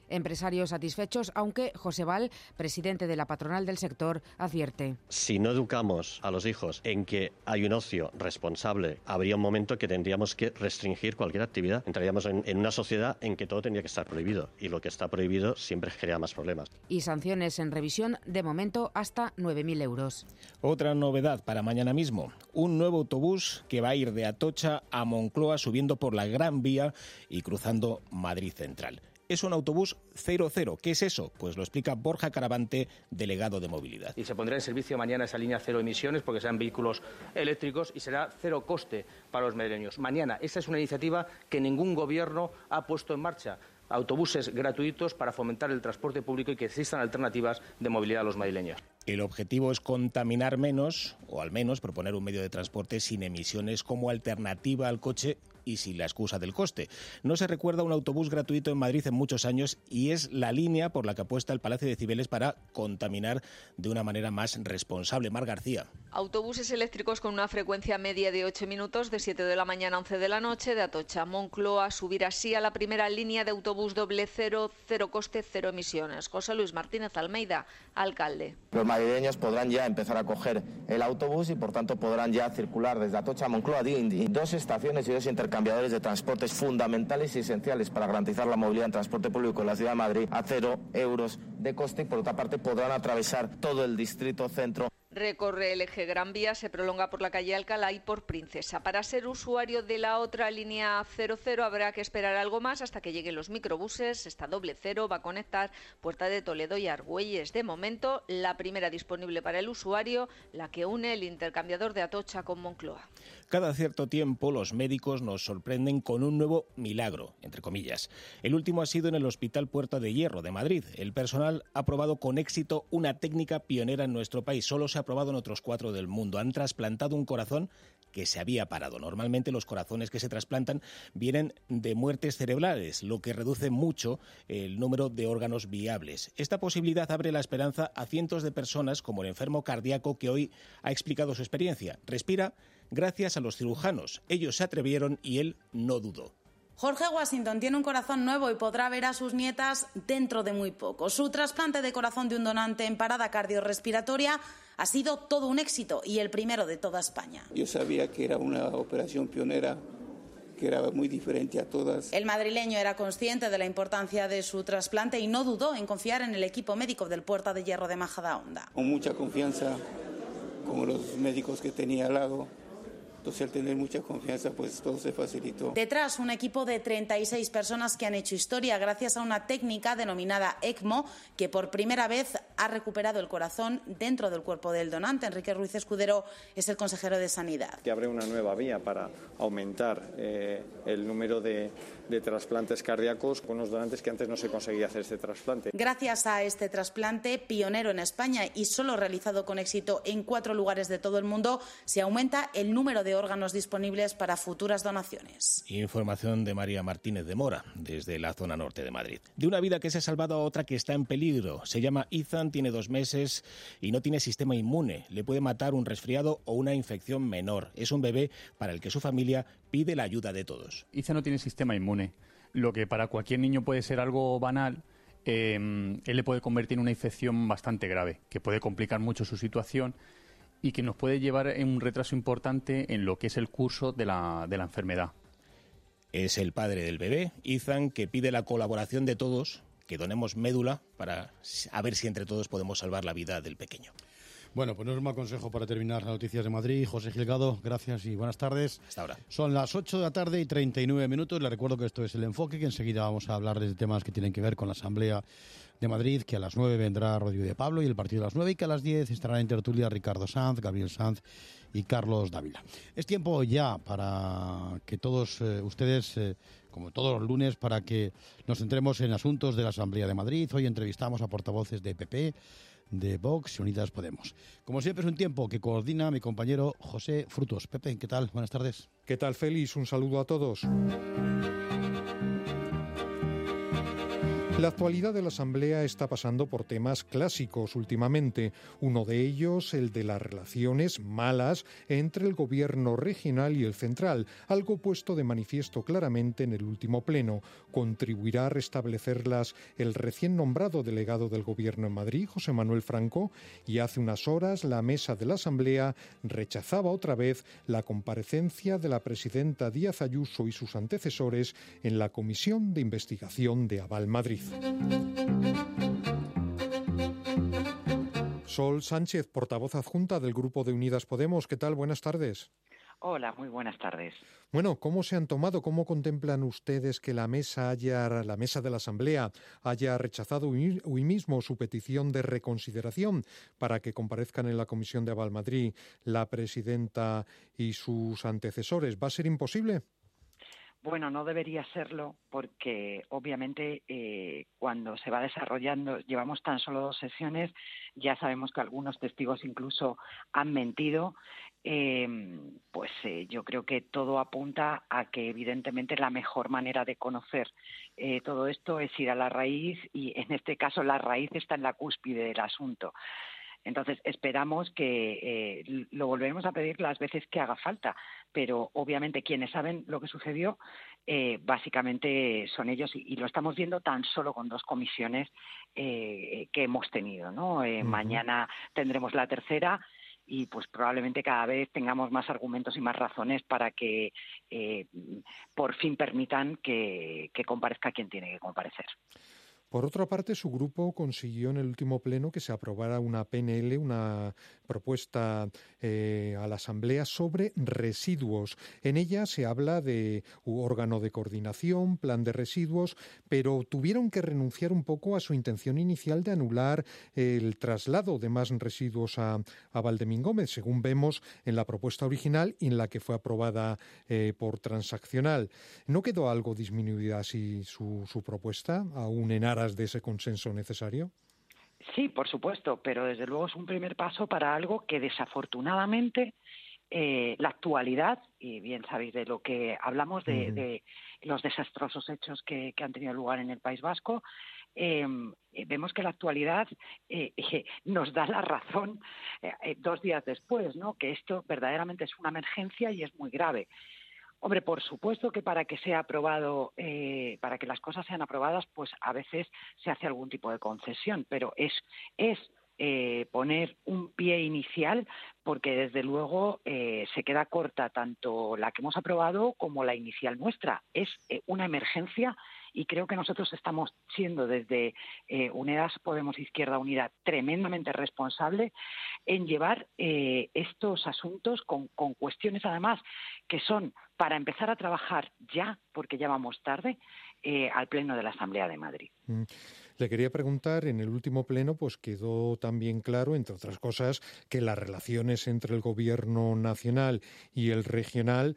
Empresarios satisfechos, aunque José Val, presidente de la patronal del sector, advierte. Si no educamos a los hijos en que hay un ocio responsable, habría un momento que tendríamos que restringir cualquier actividad. Entraríamos en, en una sociedad en que todo tendría que estar prohibido, y lo que está prohibido siempre crea más problemas. Y sanciones en revisión, de momento, hasta nueve mil euros. Otra novedad para mañana mismo, un nuevo autobús que va a ir de Atocha a Moncloa subiendo por la Gran Vía y cruzando Madrid Central. Es un autobús cero cero. ¿Qué es eso? Pues lo explica Borja Caravante, delegado de movilidad. Y se pondrá en servicio mañana esa línea cero emisiones porque serán vehículos eléctricos y será cero coste para los madrileños. Mañana, esa es una iniciativa que ningún gobierno ha puesto en marcha. Autobuses gratuitos para fomentar el transporte público y que existan alternativas de movilidad a los madrileños. El objetivo es contaminar menos, o al menos proponer un medio de transporte sin emisiones como alternativa al coche y sin la excusa del coste. No se recuerda un autobús gratuito en Madrid en muchos años y es la línea por la que apuesta el Palacio de Cibeles para contaminar de una manera más responsable. Mar García. Autobuses eléctricos con una frecuencia media de ocho minutos, de siete de la mañana a once de la noche, de Atocha a Moncloa, subir así a la primera línea de autobús doble cero, cero coste, cero emisiones. José Luis Martínez Almeida, alcalde. Los madrileños podrán ya empezar a coger el autobús y por tanto podrán ya circular desde Atocha a Moncloa, dos estaciones y dos intercambiadores de transportes fundamentales y esenciales para garantizar la movilidad en transporte público en la ciudad de Madrid a cero euros de coste, y por otra parte podrán atravesar todo el distrito centro. Recorre el eje Gran Vía, se prolonga por la calle Alcalá y por Princesa. Para ser usuario de la otra línea cero cero habrá que esperar algo más hasta que lleguen los microbuses. Esta doble cero va a conectar Puerta de Toledo y Argüelles. De momento, la primera disponible para el usuario, la que une el intercambiador de Atocha con Moncloa. Cada cierto tiempo los médicos nos sorprenden con un nuevo milagro, entre comillas. El último ha sido en el Hospital Puerta de Hierro de Madrid. El personal ha probado con éxito una técnica pionera en nuestro país. Solo se ha probado en otros cuatro del mundo. Han trasplantado un corazón que se había parado. Normalmente los corazones que se trasplantan vienen de muertes cerebrales, lo que reduce mucho el número de órganos viables. Esta posibilidad abre la esperanza a cientos de personas, como el enfermo cardíaco que hoy ha explicado su experiencia. Respira gracias a los cirujanos. Ellos se atrevieron y él no dudó. Jorge Washington tiene un corazón nuevo y podrá ver a sus nietas dentro de muy poco. Su trasplante de corazón de un donante en parada cardiorrespiratoria ha sido todo un éxito y el primero de toda España. Yo sabía que era una operación pionera, que era muy diferente a todas. El madrileño era consciente de la importancia de su trasplante y no dudó en confiar en el equipo médico del Puerta de Hierro de Majadahonda. Con mucha confianza, como los médicos que tenía al lado. Entonces, al tener mucha confianza, pues todo se facilitó. Detrás, un equipo de treinta y seis personas que han hecho historia gracias a una técnica denominada ECMO, que por primera vez ha recuperado el corazón dentro del cuerpo del donante. Enrique Ruiz Escudero es el consejero de Sanidad. Que abre una nueva vía para aumentar eh, el número de, de trasplantes cardíacos con los donantes que antes no se conseguía hacer este trasplante. Gracias a este trasplante, pionero en España y solo realizado con éxito en cuatro lugares de todo el mundo, se aumenta el número de de órganos disponibles para futuras donaciones. Información de María Martínez de Mora, desde la zona norte de Madrid. De una vida que se ha salvado a otra que está en peligro. Se llama Ethan, tiene dos meses y no tiene sistema inmune. Le puede matar un resfriado o una infección menor. Es un bebé para el que su familia pide la ayuda de todos. Ethan no tiene sistema inmune, lo que para cualquier niño puede ser algo banal. Eh, él le puede convertir en una infección bastante grave, que puede complicar mucho su situación y que nos puede llevar en un retraso importante en lo que es el curso de la, de la enfermedad. Es el padre del bebé, Ethan, que pide la colaboración de todos, que donemos médula para a ver si entre todos podemos salvar la vida del pequeño. Bueno, pues no es un mal consejo para terminar las noticias de Madrid. José Gilgado, gracias y buenas tardes. Hasta ahora. Son las ocho de la tarde y treinta y nueve minutos. Les recuerdo que esto es El Enfoque, que enseguida vamos a hablar de temas que tienen que ver con la Asamblea de Madrid, que a las nueve vendrá Rodrigo de Pablo y el partido de las nueve, y que a las diez estarán en tertulia Ricardo Sanz, Gabriel Sanz y Carlos Dávila. Es tiempo ya para que todos eh, ustedes, eh, como todos los lunes, para que nos centremos en asuntos de la Asamblea de Madrid. Hoy entrevistamos a portavoces de P P, de Vox y Unidas Podemos. Como siempre, es un tiempo que coordina mi compañero José Frutos. Pepe, ¿qué tal? Buenas tardes. ¿Qué tal, Félix? Un saludo a todos. La actualidad de la Asamblea está pasando por temas clásicos últimamente. Uno de ellos, el de las relaciones malas entre el gobierno regional y el central, algo puesto de manifiesto claramente en el último pleno. ¿Contribuirá a restablecerlas el recién nombrado delegado del gobierno en Madrid, José Manuel Franco? Y hace unas horas la mesa de la Asamblea rechazaba otra vez la comparecencia de la presidenta Díaz Ayuso y sus antecesores en la Comisión de Investigación de Aval Madrid. Sol Sánchez, portavoz adjunta del Grupo de Unidas Podemos. ¿Qué tal? Buenas tardes. Hola, muy buenas tardes. Bueno, ¿cómo se han tomado, cómo contemplan ustedes que la mesa haya, la mesa de la Asamblea haya rechazado hoy mismo su petición de reconsideración para que comparezcan en la Comisión de Aval Madrid la presidenta y sus antecesores? ¿Va a ser imposible? Bueno, no debería serlo porque obviamente eh, cuando se va desarrollando, llevamos tan solo dos sesiones, ya sabemos que algunos testigos incluso han mentido, eh, pues eh, yo creo que todo apunta a que evidentemente la mejor manera de conocer eh, todo esto es ir a la raíz y en este caso la raíz está en la cúspide del asunto. Entonces, esperamos que eh, lo volveremos a pedir las veces que haga falta, pero obviamente quienes saben lo que sucedió eh, básicamente son ellos y, y lo estamos viendo tan solo con dos comisiones eh, que hemos tenido, ¿no? Eh, uh-huh. Mañana tendremos la tercera y pues probablemente cada vez tengamos más argumentos y más razones para que eh, por fin permitan que, que comparezca quien tiene que comparecer. Por otra parte, su grupo consiguió en el último pleno que se aprobara una P N L, una propuesta eh, a la Asamblea sobre residuos. En ella se habla de órgano de coordinación, plan de residuos, pero tuvieron que renunciar un poco a su intención inicial de anular el traslado de más residuos a, a Valdemín-Gómez, según vemos en la propuesta original y en la que fue aprobada eh, por transaccional. ¿No quedó algo disminuida así su, su propuesta, aún en aras de ese consenso necesario? Sí, por supuesto, pero desde luego es un primer paso para algo que desafortunadamente eh, la actualidad, y bien sabéis de lo que hablamos, de, uh-huh. de los desastrosos hechos que, que han tenido lugar en el País Vasco, eh, vemos que la actualidad eh, eh, nos da la razón eh, dos días después, ¿no? Que esto verdaderamente es una emergencia y es muy grave. Hombre, por supuesto que para que sea aprobado, eh, para que las cosas sean aprobadas, pues a veces se hace algún tipo de concesión, pero es es eh, poner un pie inicial, porque desde luego eh, se queda corta tanto la que hemos aprobado como la inicial nuestra. Es eh, una emergencia y creo que nosotros estamos siendo desde eh, Unidas Podemos Izquierda Unida tremendamente responsable en llevar eh, estos asuntos con, con cuestiones además que son para empezar a trabajar ya, porque ya vamos tarde, eh, al Pleno de la Asamblea de Madrid. Mm. Le quería preguntar, en el último pleno pues quedó también claro, entre otras cosas, que las relaciones entre el Gobierno nacional y el regional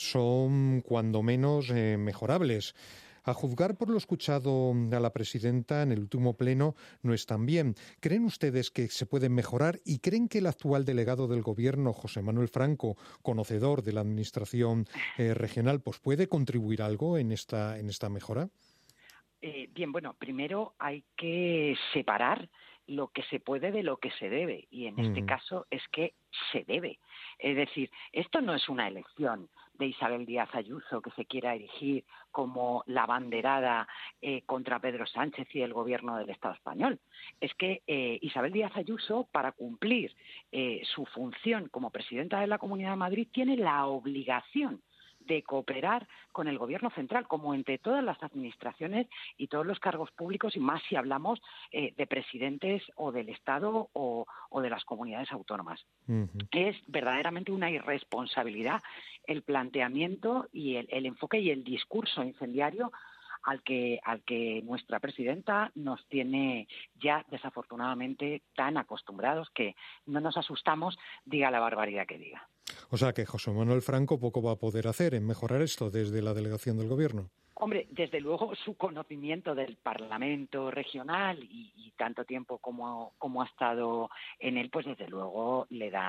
son cuando menos eh, mejorables. A juzgar por lo escuchado a la presidenta en el último pleno, no están bien. ¿Creen ustedes que se pueden mejorar y creen que el actual delegado del Gobierno, José Manuel Franco, conocedor de la Administración eh, regional, pues puede contribuir algo en esta, en esta mejora? Eh, bien, bueno, primero hay que separar lo que se puede de lo que se debe, y en este mm. caso es que se debe. Es decir, esto no es una elección de Isabel Díaz Ayuso que se quiera erigir como la banderada eh, contra Pedro Sánchez y el gobierno del Estado español. Es que eh, Isabel Díaz Ayuso, para cumplir eh, su función como presidenta de la Comunidad de Madrid, tiene la obligación de cooperar con el Gobierno central, como entre todas las administraciones y todos los cargos públicos, y más si hablamos eh, de presidentes o del Estado o, o de las comunidades autónomas. Uh-huh. Es verdaderamente una irresponsabilidad el planteamiento y el, el enfoque y el discurso incendiario al que al que nuestra presidenta nos tiene ya desafortunadamente tan acostumbrados que no nos asustamos, diga la barbaridad que diga. O sea que José Manuel Franco poco va a poder hacer en mejorar esto desde la delegación del Gobierno. Hombre, desde luego su conocimiento del Parlamento regional y, y tanto tiempo como, como ha estado en él, pues desde luego le dan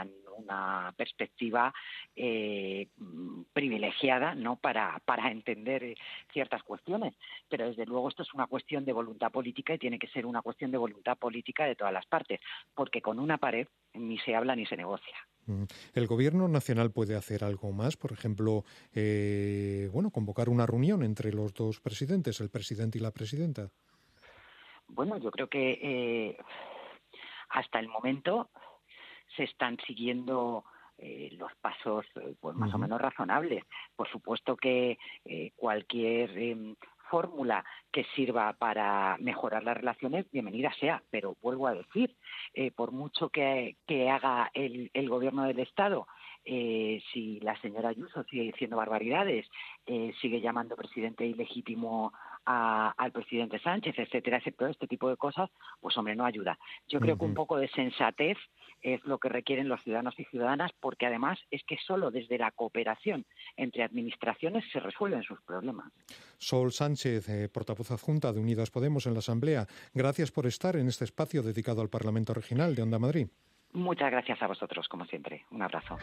una perspectiva eh, privilegiada, ¿no?, para, para entender eh, ciertas cuestiones. Pero desde luego esto es una cuestión de voluntad política y tiene que ser una cuestión de voluntad política de todas las partes, porque con una pared ni se habla ni se negocia. ¿El Gobierno nacional puede hacer algo más? Por ejemplo, eh, bueno, convocar una reunión entre los dos presidentes, el presidente y la presidenta. Bueno, yo creo que eh, hasta el momento se están siguiendo eh, los pasos eh, pues más uh-huh. o menos razonables. Por supuesto que eh, cualquier eh, fórmula que sirva para mejorar las relaciones, bienvenida sea, pero vuelvo a decir, eh, por mucho que, que haga el, el Gobierno del Estado, eh, si la señora Ayuso sigue diciendo barbaridades, eh, sigue llamando presidente ilegítimo a, al presidente Sánchez, etcétera, etcétera, este tipo de cosas, pues hombre, no ayuda. Yo creo uh-huh. que un poco de sensatez es lo que requieren los ciudadanos y ciudadanas, porque además es que solo desde la cooperación entre administraciones se resuelven sus problemas. Sol Sánchez, eh, portavoz adjunta de Unidas Podemos en la Asamblea, gracias por estar en este espacio dedicado al Parlamento Regional de Onda Madrid. Muchas gracias a vosotros, como siempre. Un abrazo.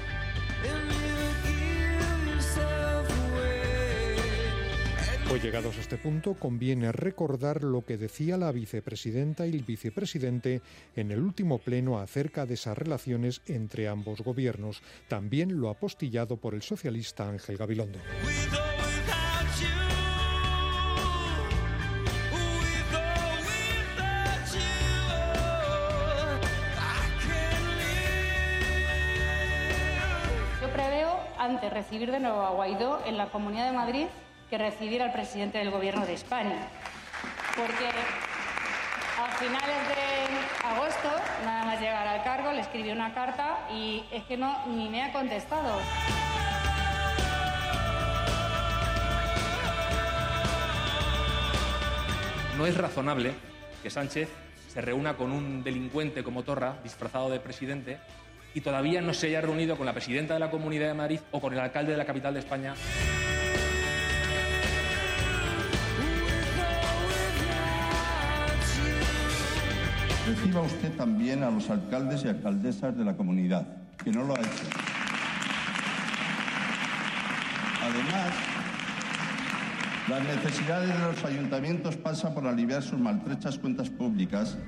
Pues llegados a este punto, conviene recordar lo que decía la vicepresidenta y el vicepresidente en el último pleno acerca de esas relaciones entre ambos gobiernos, también lo apostillado por el socialista Ángel Gabilondo. Yo preveo, antes, recibir de nuevo a Guaidó en la Comunidad de Madrid que recibir al presidente del Gobierno de España. Porque a finales de agosto, nada más llegar al cargo, le escribí una carta y es que no ni me ha contestado. No es razonable que Sánchez se reúna con un delincuente como Torra, disfrazado de presidente, y todavía no se haya reunido con la presidenta de la Comunidad de Madrid o con el alcalde de la capital de España. Reciba usted también a los alcaldes y alcaldesas de la comunidad, que no lo ha hecho. Además, las necesidades de los ayuntamientos pasan por aliviar sus maltrechas cuentas públicas.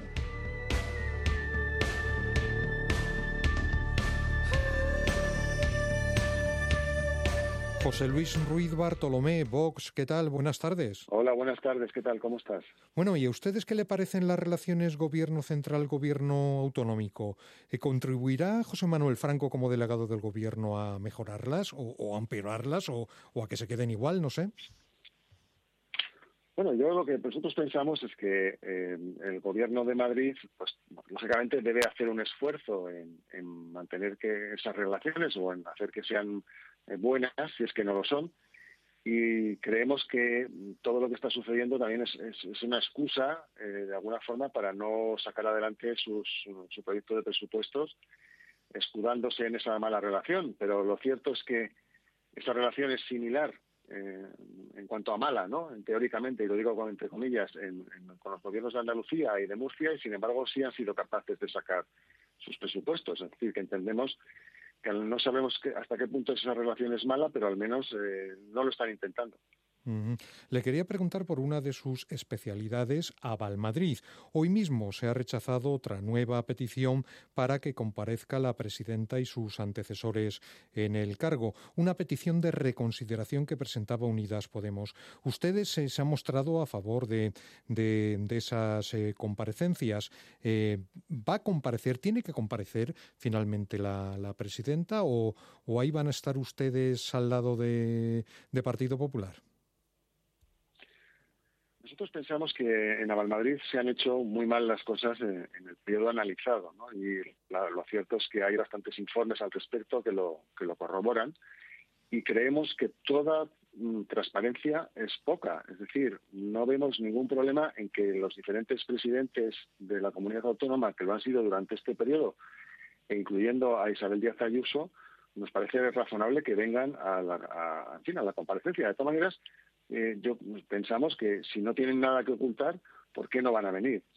José Luis Ruiz Bartolomé, Vox, ¿qué tal? Buenas tardes. Hola, buenas tardes, ¿qué tal? ¿Cómo estás? Bueno, ¿y a ustedes qué le parecen las relaciones gobierno central-gobierno autonómico? ¿Contribuirá José Manuel Franco como delegado del gobierno a mejorarlas o, o a empeorarlas o, o a que se queden igual? No sé. Bueno, yo lo que nosotros pensamos es que eh, el Gobierno de Madrid, pues lógicamente debe hacer un esfuerzo en, en mantener que esas relaciones o en hacer que sean eh, buenas, si es que no lo son. Y creemos que todo lo que está sucediendo también es, es, es una excusa, eh, de alguna forma, para no sacar adelante sus, su, su proyecto de presupuestos, escudándose en esa mala relación. Pero lo cierto es que esa relación es similar Eh, en cuanto a mala, ¿no? Teóricamente, y lo digo con, entre comillas, en, en, con los gobiernos de Andalucía y de Murcia, y sin embargo sí han sido capaces de sacar sus presupuestos. Es decir, que entendemos que no sabemos que, hasta qué punto esa relación es mala, pero al menos eh, no lo están intentando. Uh-huh. Le quería preguntar por una de sus especialidades, Avalmadrid. Hoy mismo se ha rechazado otra nueva petición para que comparezca la presidenta y sus antecesores en el cargo. Una petición de reconsideración que presentaba Unidas Podemos. ¿Ustedes eh, se han mostrado a favor de, de, de esas eh, comparecencias? Eh, ¿Va a comparecer, tiene que comparecer finalmente la, la presidenta o, o ahí van a estar ustedes al lado de, de Partido Popular? Nosotros pensamos que en Avalmadrid se han hecho muy mal las cosas en, en el periodo analizado, ¿no? Y la, lo cierto es que hay bastantes informes al respecto que lo, que lo corroboran y creemos que toda mm, transparencia es poca. Es decir, no vemos ningún problema en que los diferentes presidentes de la comunidad autónoma que lo han sido durante este periodo, e incluyendo a Isabel Díaz Ayuso, nos parece razonable que vengan a la, a, en fin, a la comparecencia. De todas maneras, Eh, yo pensamos que si no tienen nada que ocultar, ¿por qué no van a venir?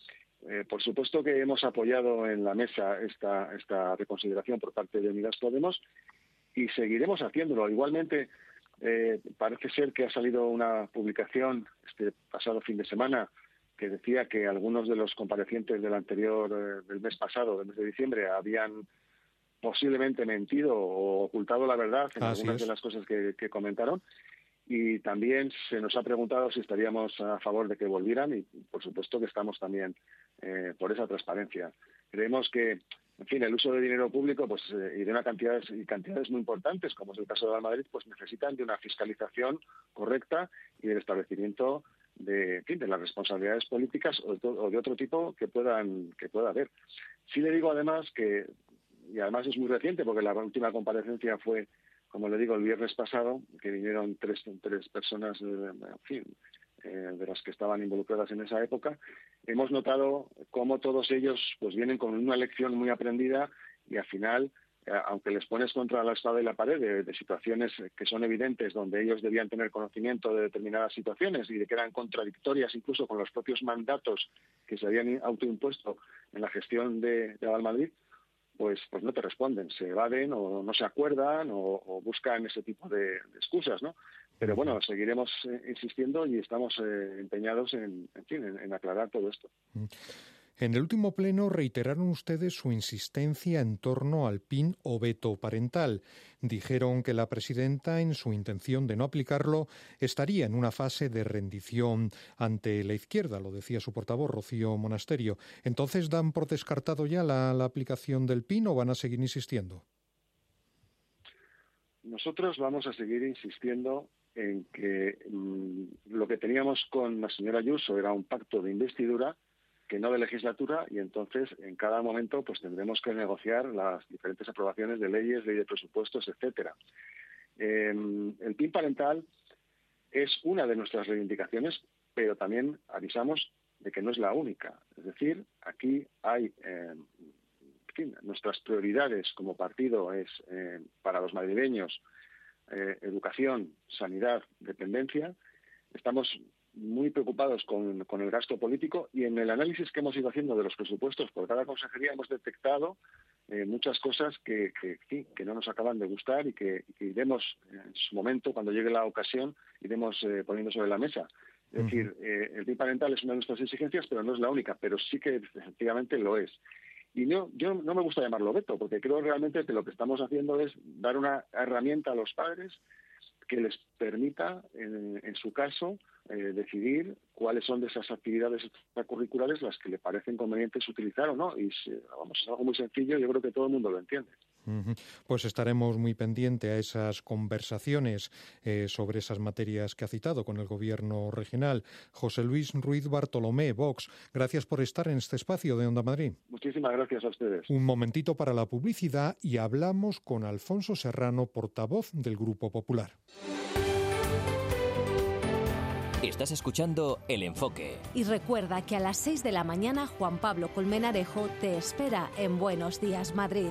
eh, por supuesto que hemos apoyado en la mesa esta, esta reconsideración por parte de Unidas Podemos y seguiremos haciéndolo. Igualmente, eh, parece ser que ha salido una publicación este pasado fin de semana que decía que algunos de los comparecientes del anterior, eh, del mes pasado, del mes de diciembre, habían posiblemente mentido o ocultado la verdad en Así algunas es. de las cosas que, que comentaron. Y también se nos ha preguntado si estaríamos a favor de que volvieran y, por supuesto, que estamos también eh, por esa transparencia. Creemos que, en fin, el uso de dinero público pues eh, y de una cantidades y cantidades muy importantes, como es el caso de Real Madrid, pues necesitan de una fiscalización correcta y del establecimiento de, en fin, de las responsabilidades políticas o de, to- o de otro tipo que puedan que pueda haber. Sí le digo además que, y además es muy reciente porque la última comparecencia fue, como le digo, el viernes pasado, que vinieron tres, tres personas, eh, en fin, eh, de las que estaban involucradas en esa época, hemos notado cómo todos ellos pues vienen con una lección muy aprendida y al final, eh, aunque les pones contra la espada y la pared de, de situaciones que son evidentes, donde ellos debían tener conocimiento de determinadas situaciones y de que eran contradictorias incluso con los propios mandatos que se habían autoimpuesto en la gestión de, de Real Madrid, pues pues no te responden, se evaden o no se acuerdan o, o buscan ese tipo de, de excusas, ¿no? Pero bueno, seguiremos eh, insistiendo y estamos eh, empeñados en, en fin, en, en aclarar todo esto. En el último pleno reiteraron ustedes su insistencia en torno al P I N o veto parental. Dijeron que la presidenta, en su intención de no aplicarlo, estaría en una fase de rendición ante la izquierda, lo decía su portavoz, Rocío Monasterio. ¿Entonces dan por descartado ya la, la aplicación del P I N o van a seguir insistiendo? Nosotros vamos a seguir insistiendo en que mmm, lo que teníamos con la señora Ayuso era un pacto de investidura, que no de legislatura, y entonces en cada momento pues tendremos que negociar las diferentes aprobaciones de leyes, ley de presupuestos, etcétera. Eh, el P I N parental es una de nuestras reivindicaciones, pero también avisamos de que no es la única. Es decir, aquí hay, eh, en fin, nuestras prioridades como partido es eh, para los madrileños eh, educación, sanidad, dependencia. Estamos muy preocupados con, con el gasto político y en el análisis que hemos ido haciendo de los presupuestos por cada consejería hemos detectado eh, muchas cosas que, que, sí, que no nos acaban de gustar y que, y que iremos en su momento, cuando llegue la ocasión, iremos eh, poniendo sobre la mesa. Es uh-huh. decir, eh, el P I N parental es una de nuestras exigencias, pero no es la única, pero sí que efectivamente lo es. Y no, yo no me gusta llamarlo veto, porque creo realmente que lo que estamos haciendo es dar una herramienta a los padres que les permita, en, en su caso, eh, decidir cuáles son de esas actividades extracurriculares las que le parecen convenientes utilizar o no. Y se, vamos, es algo muy sencillo, yo creo que todo el mundo lo entiende. Uh-huh. Pues estaremos muy pendientes a esas conversaciones eh, sobre esas materias que ha citado con el Gobierno regional. José Luis Ruiz Bartolomé, Vox, gracias por estar en este espacio de Onda Madrid. Muchísimas gracias a ustedes. Un momentito para la publicidad y hablamos con Alfonso Serrano, portavoz del Grupo Popular. Estás escuchando El Enfoque. Y recuerda que a las seis de la mañana Juan Pablo Colmenarejo te espera en Buenos Días, Madrid.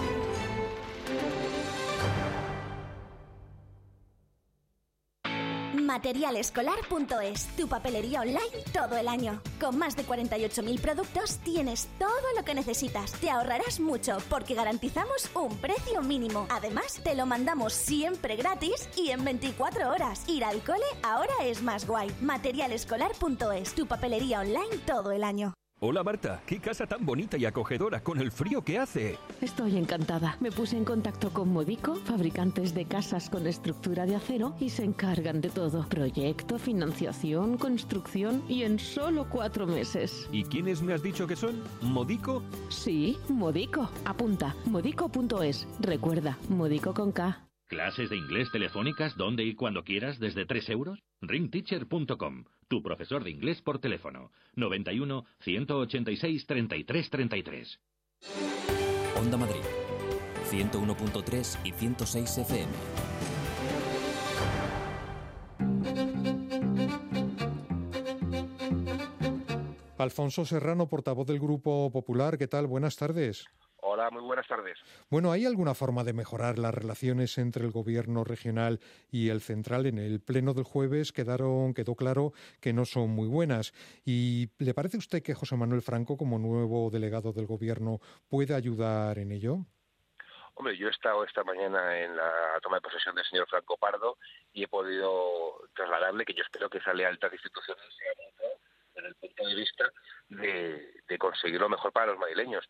Materialescolar punto es, tu papelería online todo el año. Con más de cuarenta y ocho mil productos tienes todo lo que necesitas. Te ahorrarás mucho porque garantizamos un precio mínimo. Además, te lo mandamos siempre gratis y en veinticuatro horas. Ir al cole ahora es más guay. Materialescolar punto es, tu papelería online todo el año. Hola Marta, qué casa tan bonita y acogedora con el frío que hace. Estoy encantada. Me puse en contacto con Modico, fabricantes de casas con estructura de acero, y se encargan de todo. Proyecto, financiación, construcción y en solo cuatro meses. ¿Y quiénes me has dicho que son? ¿Modico? Sí, Modico. Apunta, modico punto es. Recuerda, Modico con K. ¿Clases de inglés telefónicas donde y cuando quieras desde tres euros? ring teacher punto com, tu profesor de inglés por teléfono. noventa y uno, ciento ochenta y seis, treinta y tres, treinta y tres. Onda Madrid, ciento uno punto tres y ciento seis F M. Alfonso Serrano, portavoz del Grupo Popular, ¿qué tal? Buenas tardes. Hola, muy buenas tardes. Bueno, ¿hay alguna forma de mejorar las relaciones entre el gobierno regional y el central? En el pleno del jueves quedaron, quedó claro que no son muy buenas. ¿Y le parece a usted que José Manuel Franco, como nuevo delegado del gobierno, puede ayudar en ello? Hombre, yo he estado esta mañana en la toma de posesión del señor Franco Pardo y he podido trasladarle que yo espero que esa lealtad institucional sea mutua desde el punto de vista de, de conseguir lo mejor para los madrileños.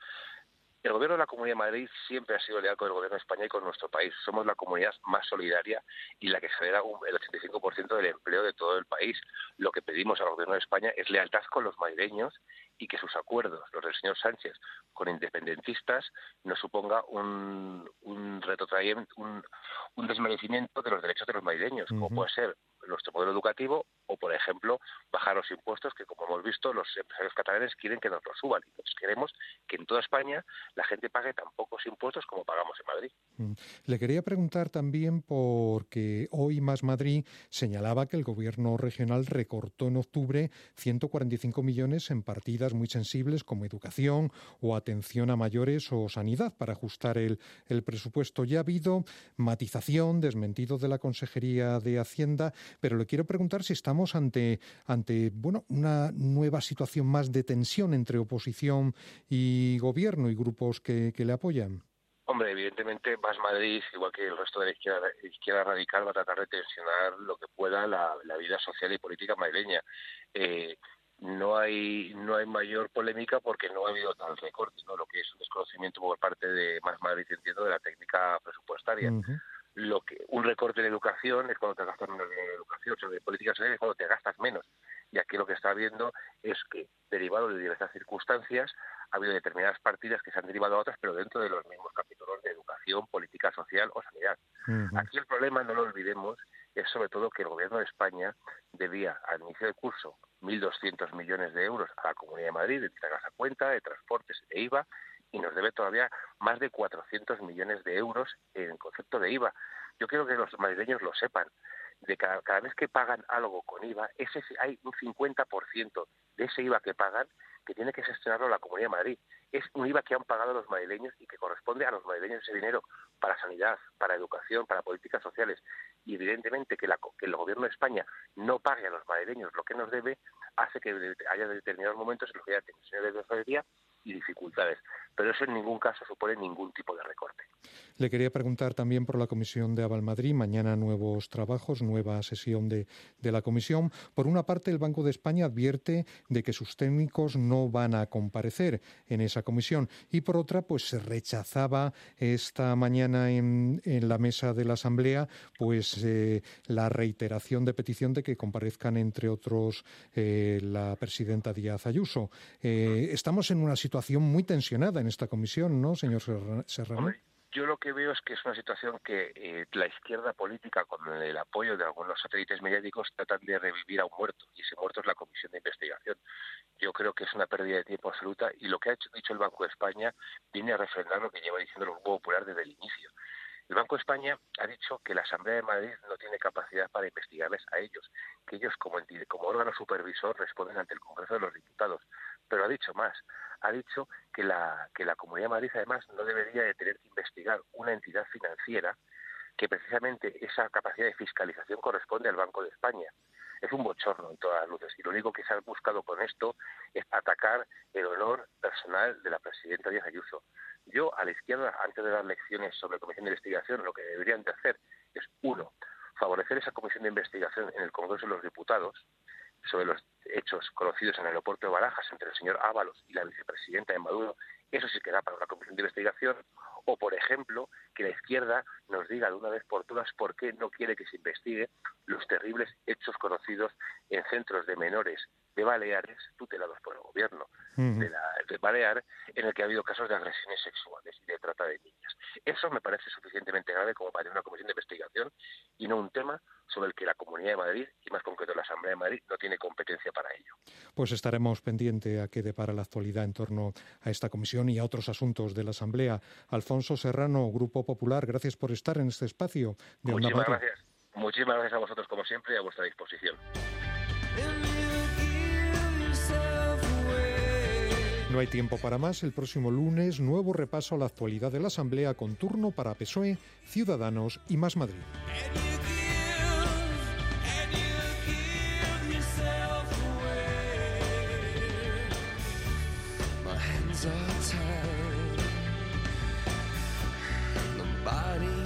El gobierno de la Comunidad de Madrid siempre ha sido leal con el gobierno de España y con nuestro país. Somos la comunidad más solidaria y la que genera un, el ochenta y cinco por ciento del empleo de todo el país. Lo que pedimos al gobierno de España es lealtad con los madrileños y que sus acuerdos, los del señor Sánchez, con independentistas, no suponga un, un retrotraimiento, un, un desmerecimiento de los derechos de los madrileños, uh-huh. como puede ser nuestro modelo educativo o, por ejemplo, bajar los impuestos que, como hemos visto, los empresarios catalanes quieren que nos los suban. Y nosotros queremos que en toda España la gente pague tan pocos impuestos como pagamos en Madrid. Le quería preguntar también porque hoy Más Madrid señalaba que el gobierno regional recortó en octubre ciento cuarenta y cinco millones en partidas muy sensibles como educación o atención a mayores o sanidad para ajustar el, el presupuesto. Ya ha habido matización, desmentido de la Consejería de Hacienda, pero le quiero preguntar si estamos ante, ante bueno, una nueva situación más de tensión entre oposición y gobierno y grupos que, que le apoyan. Hombre, evidentemente Más Madrid, igual que el resto de la izquierda, izquierda radical, va a tratar de tensionar lo que pueda la, la vida social y política madrileña. Eh, no hay no hay mayor polémica porque no ha habido tal recorte, ¿no? Lo que es un desconocimiento por parte de Más Madrid, entiendo, de la técnica presupuestaria. Uh-huh. Lo que un recorte en educación es cuando te gastas menos en educación, o sea, de políticas sociales es cuando te gastas menos. Y aquí lo que está viendo es que, derivado de diversas circunstancias, ha habido determinadas partidas que se han derivado a otras, pero dentro de los mismos capítulos de educación, política social o sanidad. Uh-huh. Aquí el problema, no lo olvidemos, es sobre todo que el gobierno de España debía, al inicio del curso, mil doscientos millones de euros a la Comunidad de Madrid, de tirar a cuenta, de transportes y de I V A, y nos debe todavía más de cuatrocientos millones de euros en concepto de I V A. Yo quiero que los madrileños lo sepan. De cada, cada vez que pagan algo con I V A, ese, hay un cincuenta por ciento de ese I V A que pagan que tiene que gestionarlo la Comunidad de Madrid. Es un I V A que han pagado los madrileños y que corresponde a los madrileños ese dinero para sanidad, para educación, para políticas sociales. Y evidentemente que, la, que el gobierno de España no pague a los madrileños lo que nos debe hace que haya determinados momentos en los que haya tensiones de tesorería y dificultades, pero eso en ningún caso supone ningún tipo de recorte. Le quería preguntar también por la Comisión de Aval Madrid, mañana nuevos trabajos, nueva sesión de, de la Comisión. Por una parte, el Banco de España advierte de que sus técnicos no van a comparecer en esa comisión y por otra, pues se rechazaba esta mañana en, en la mesa de la Asamblea pues eh, la reiteración de petición de que comparezcan, entre otros, eh, la presidenta Díaz Ayuso. Eh, estamos en una situación situación muy tensionada en esta comisión, ¿no, señor Serrano? Hombre, yo lo que veo es que es una situación que eh, la izquierda política, con el apoyo de algunos satélites mediáticos, tratan de revivir a un muerto, y ese muerto es la comisión de investigación. Yo creo que es una pérdida de tiempo absoluta, y lo que ha hecho, dicho el Banco de España viene a refrendar lo que lleva diciendo el Grupo Popular desde el inicio. El Banco de España ha dicho que la Asamblea de Madrid no tiene capacidad para investigarles a ellos, que ellos como, como órgano supervisor responden ante el Congreso de los Diputados. Pero ha dicho más, ha dicho que la, que la Comunidad de Madrid además no debería de tener que investigar una entidad financiera, que precisamente esa capacidad de fiscalización corresponde al Banco de España. Es un bochorno en todas las luces y lo único que se ha buscado con esto es atacar el honor personal de la presidenta Díaz Ayuso. Yo, a la izquierda, antes de dar lecciones sobre la comisión de investigación, lo que deberían de hacer es, uno, favorecer esa comisión de investigación en el Congreso de los Diputados sobre los hechos conocidos en el aeropuerto de Barajas entre el señor Ábalos y la vicepresidenta de Maduro. Eso sí que da para una comisión de investigación. O, por ejemplo, que la izquierda nos diga de una vez por todas por qué no quiere que se investigue los terribles hechos conocidos en centros de menores de Baleares, tutelados por el gobierno uh-huh. de, la, de Balear, en el que ha habido casos de agresiones sexuales y de trata de niñas. Eso me parece suficientemente grave como para tener una comisión de investigación y no un tema sobre el que la Comunidad de Madrid, y más concreto la Asamblea de Madrid, no tiene competencia para ello. Pues estaremos pendientes a qué depara la actualidad en torno a esta comisión y a otros asuntos de la Asamblea. Alfonso Serrano, Grupo Popular, gracias por estar en este espacio de Onda Muchísimas Madrid. gracias. Muchísimas gracias a vosotros, como siempre, y a vuestra disposición. No hay tiempo para más. El próximo lunes, nuevo repaso a la actualidad de la Asamblea con turno para P S O E, Ciudadanos y Más Madrid. Body